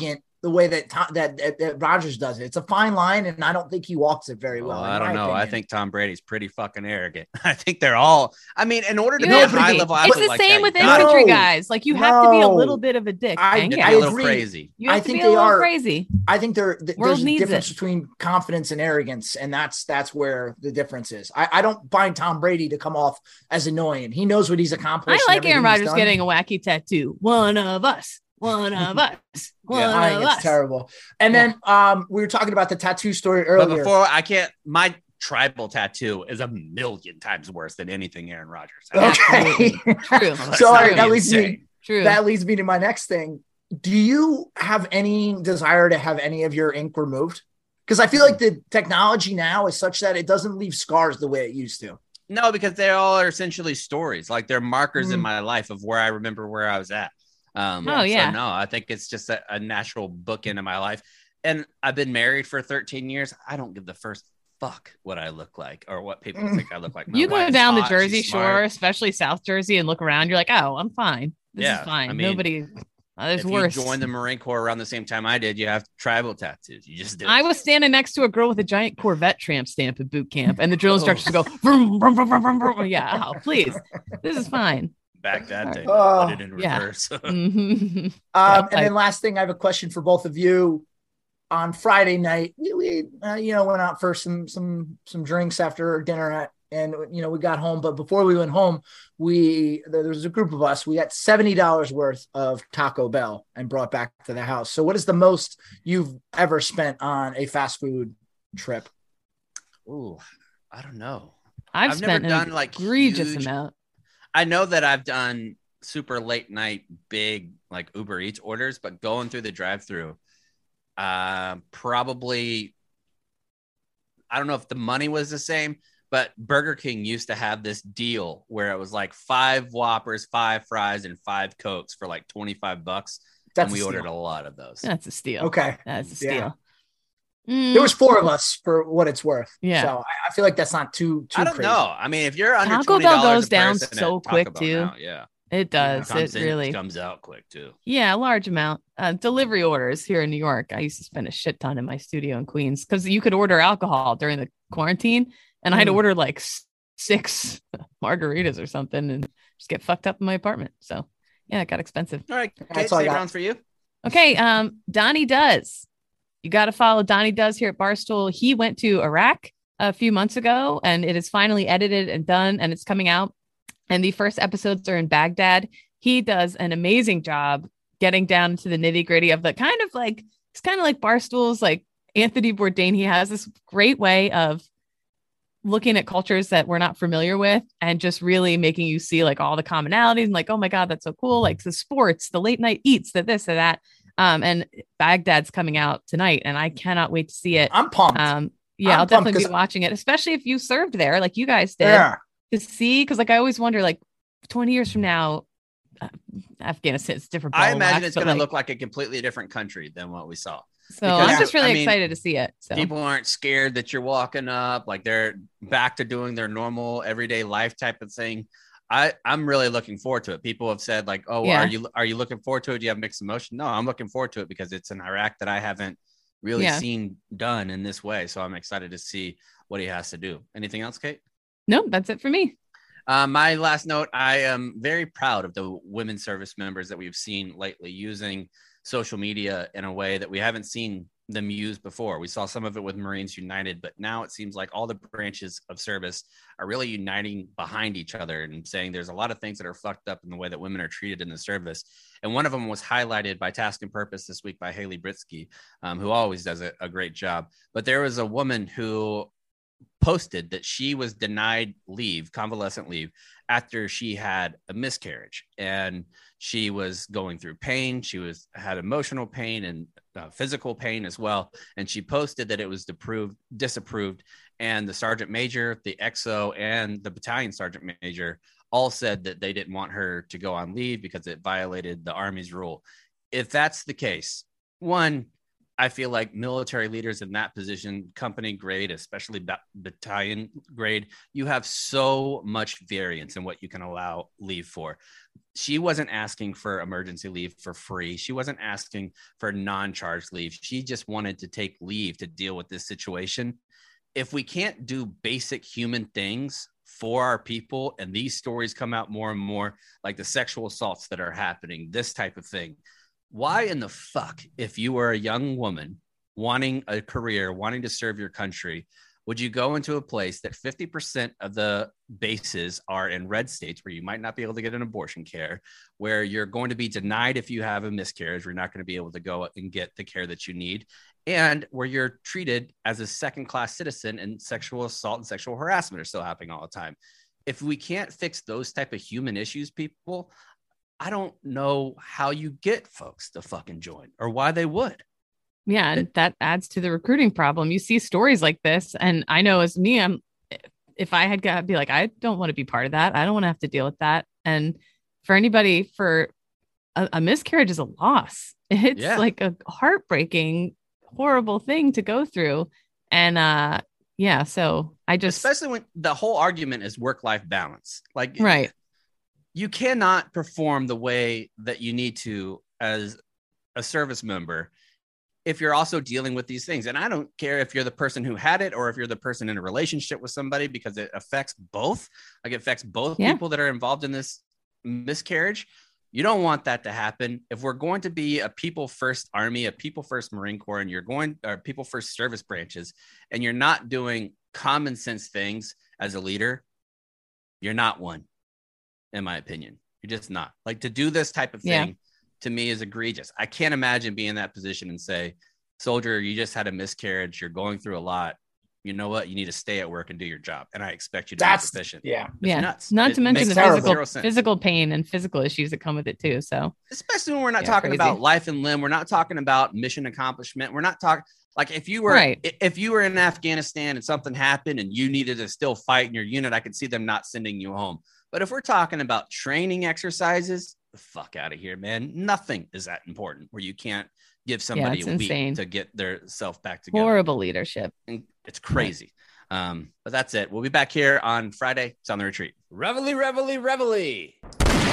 the way that Tom, that, that that Rodgers does it. It's a fine line, and I don't think he walks it very well. well in I don't my know. opinion. I think Tom Brady's pretty fucking arrogant. I think they're all. I mean, in order to You be a have to high be. level It's athlete the like same that, with you gotta- infantry No. guys. Like you have to be a No. little bit of a dick. I- Dang it. Get I a little agree. crazy. You have I to think be a they little are- crazy. I think there th- World there's a needs difference it. between confidence and arrogance, and that's that's where the difference is. I, I don't find Tom Brady to come off as annoying. He knows what he's I accomplished. and like Aaron everything he's Rodgers done. getting a wacky tattoo. One of us. One of us. One Yeah, I of think it's us. terrible. And Yeah. then um, we were talking about the tattoo story But earlier. before I can't, my tribal tattoo is a million times worse than anything Aaron Rodgers has. Okay. True. That's So, all right, not that leads me- insane. True. That leads me to my next thing. Do you have any desire to have any of your ink removed? Because I feel like the technology now is such that it doesn't leave scars the way it used to. No, because they all are essentially stories. Like they're markers in Mm. my life of where I remember where I was at. Um, Oh, yeah. So no, I think it's just a, a natural bookend in my life. And I've been married for thirteen years. I don't give the first fuck what I look like or what people Mm. think I look like. My You go wife's down the hot, Jersey she's Shore, smart. especially South Jersey, and look around. You're like, oh, I'm fine. This Yeah, is fine. I mean, Nobody. Uh, there's If worse. you joined the Marine Corps around the same time I did, you have tribal tattoos. You just do. I was standing next to a girl with a giant Corvette tramp stamp at boot camp, and the drill Oh. instructors go, vroom, vroom, vroom, vroom, vroom, vroom. Yeah, oh, please. This is fine. back that day. Oh, put it in yeah. reverse. Mhm. Um, Yeah, and then last thing, I have a question for both of you. On Friday night, we, we uh, you know, went out for some some some drinks after dinner, at, and you know, we got home. But before we went home, we there was a group of us. We got seventy dollars worth of Taco Bell and brought back to the house. So, what is the most you've ever spent on a fast food trip? Ooh, I don't know. I've, I've never spent an done, like, egregious huge- amount. I know that I've done super late night, big like Uber Eats orders, but going through the drive-through, uh, probably, I don't know if the money was the same, but Burger King used to have this deal where it was like five Whoppers, five fries, and five Cokes for like twenty-five bucks. That's and we a steal. ordered a lot of those. That's a steal. Okay, That's a Yeah. steal. Mm, there was four of us for what it's worth. Yeah. so I, I feel like that's not too too I don't crazy. know. I mean, if you're under Taco twenty Bell dollars goes a down person so at Taco quick, Bell too. now, yeah, it does. comes It in, really. comes out quick too. Yeah, a large amount. Uh, delivery orders here in New York. I used to spend a shit ton in my studio in Queens because you could order alcohol during the quarantine, and I had to Mm. order like s- six margaritas or something and just get fucked up in my apartment. So yeah, it got expensive. All right, That's Kate, all I save got. rounds for you. Okay, um, Donnie Does. You got to follow Donnie Does here at Barstool. He went to Iraq a few months ago, and it is finally edited and done, and it's coming out. And the first episodes are in Baghdad. He does an amazing job getting down to the nitty gritty of the kind of like, it's kind of like Barstool's like Anthony Bourdain. He has this great way of looking at cultures that we're not familiar with and just really making you see like all the commonalities and like, oh my God, that's so cool. Like the sports, the late night eats, the this, or that. Um, and Baghdad's coming out tonight and I cannot wait to see it. I'm pumped. Um, yeah, I'm I'll pumped definitely be 'cause- watching it, especially if you served there like you guys did yeah. to see. Cause like I always wonder, like twenty years from now, uh, Afghanistan's a different. I ball of imagine wax, it's but, going to like, look like a completely different country than what we saw. So because, I'm just really I mean, excited to see it. So People aren't scared that you're walking up, like they're back to doing their normal everyday life type of thing. I, I'm really looking forward to it. People have said like, oh, Yeah. are you are you looking forward to it? Do you have mixed emotion? No, I'm looking forward to it because it's an Iraq that I haven't really Yeah. seen done in this way. So I'm excited to see what he has to do. Anything else, Kate? no, that's it for me. Uh, my last note, I am very proud of the women service members that we've seen lately using social media in a way that we haven't seen them use before. We saw some of it with Marines United, but now it seems like all the branches of service are really uniting behind each other and saying there's a lot of things that are fucked up in the way that women are treated in the service. And one of them was highlighted by Task and Purpose this week by Haley Britsky, um, who always does a, a great job. But there was a woman who posted that she was denied leave, convalescent leave, after she had a miscarriage, and she was going through pain. She was had emotional pain and uh, physical pain as well. And she posted that it was disapproved, disapproved. And the sergeant major, the X O, and the battalion sergeant major all said that they didn't want her to go on leave because it violated the Army's rule. If that's the case, one, I feel like military leaders in that position, company grade, especially ba- battalion grade, you have so much variance in what you can allow leave for. She wasn't asking for emergency leave for free. She wasn't asking for non-charge leave. She just wanted to take leave to deal with this situation. If we can't do basic human things for our people, and these stories come out more and more, like the sexual assaults that are happening, this type of thing, why in the fuck, if you were a young woman wanting a career, wanting to serve your country, would you go into a place that fifty percent of the bases are in red states where you might not be able to get an abortion care, where you're going to be denied if you have a miscarriage, you're not going to be able to go and get the care that you need, and where you're treated as a second-class citizen and sexual assault and sexual harassment are still happening all the time? If we can't fix those type of human issues, people, I don't know how you get folks to fucking join or why they would. Yeah, and that adds to the recruiting problem. You see stories like this, and I know as me, I'm if I had got to be like, I don't want to be part of that. I don't want to have to deal with that. And for anybody, for a, a miscarriage is a loss. It's Yeah. like a heartbreaking, horrible thing to go through. And uh, yeah, so I just especially when the whole argument is work-life balance. Like, right. You cannot perform the way that you need to as a service member if you're also dealing with these things. And I don't care if you're the person who had it or if you're the person in a relationship with somebody, because it affects both. Like it affects both Yeah. people that are involved in this miscarriage. You don't want that to happen. If we're going to be a people first army, a people first Marine Corps, and you're going or people first service branches, and you're not doing common sense things as a leader, you're not one, in my opinion. You're just not. Like, to do this type of thing, Yeah. to me, is egregious. I can't imagine being in that position and say, soldier, you just had a miscarriage. You're going through a lot. You know what? You need to stay at work and do your job. And I expect you to That's be sufficient. yeah. It's yeah. nuts. Not It to mention makes the terrible. physical, zero sense. physical pain and physical issues that come with it too. So Especially when we're not Yeah, talking crazy. about life and limb. We're not talking about mission accomplishment. We're not talking like if you were Right. i- if you were in Afghanistan and something happened and you needed to still fight in your unit, I could see them not sending you home. But if we're talking about training exercises, the fuck out of here, man. Nothing is that important where you can't give somebody it's a week insane. to get their self back together. horrible leadership. And it's crazy. Um, but that's it. We'll be back here on Friday. It's on the retreat. Reveille, reveille, reveille.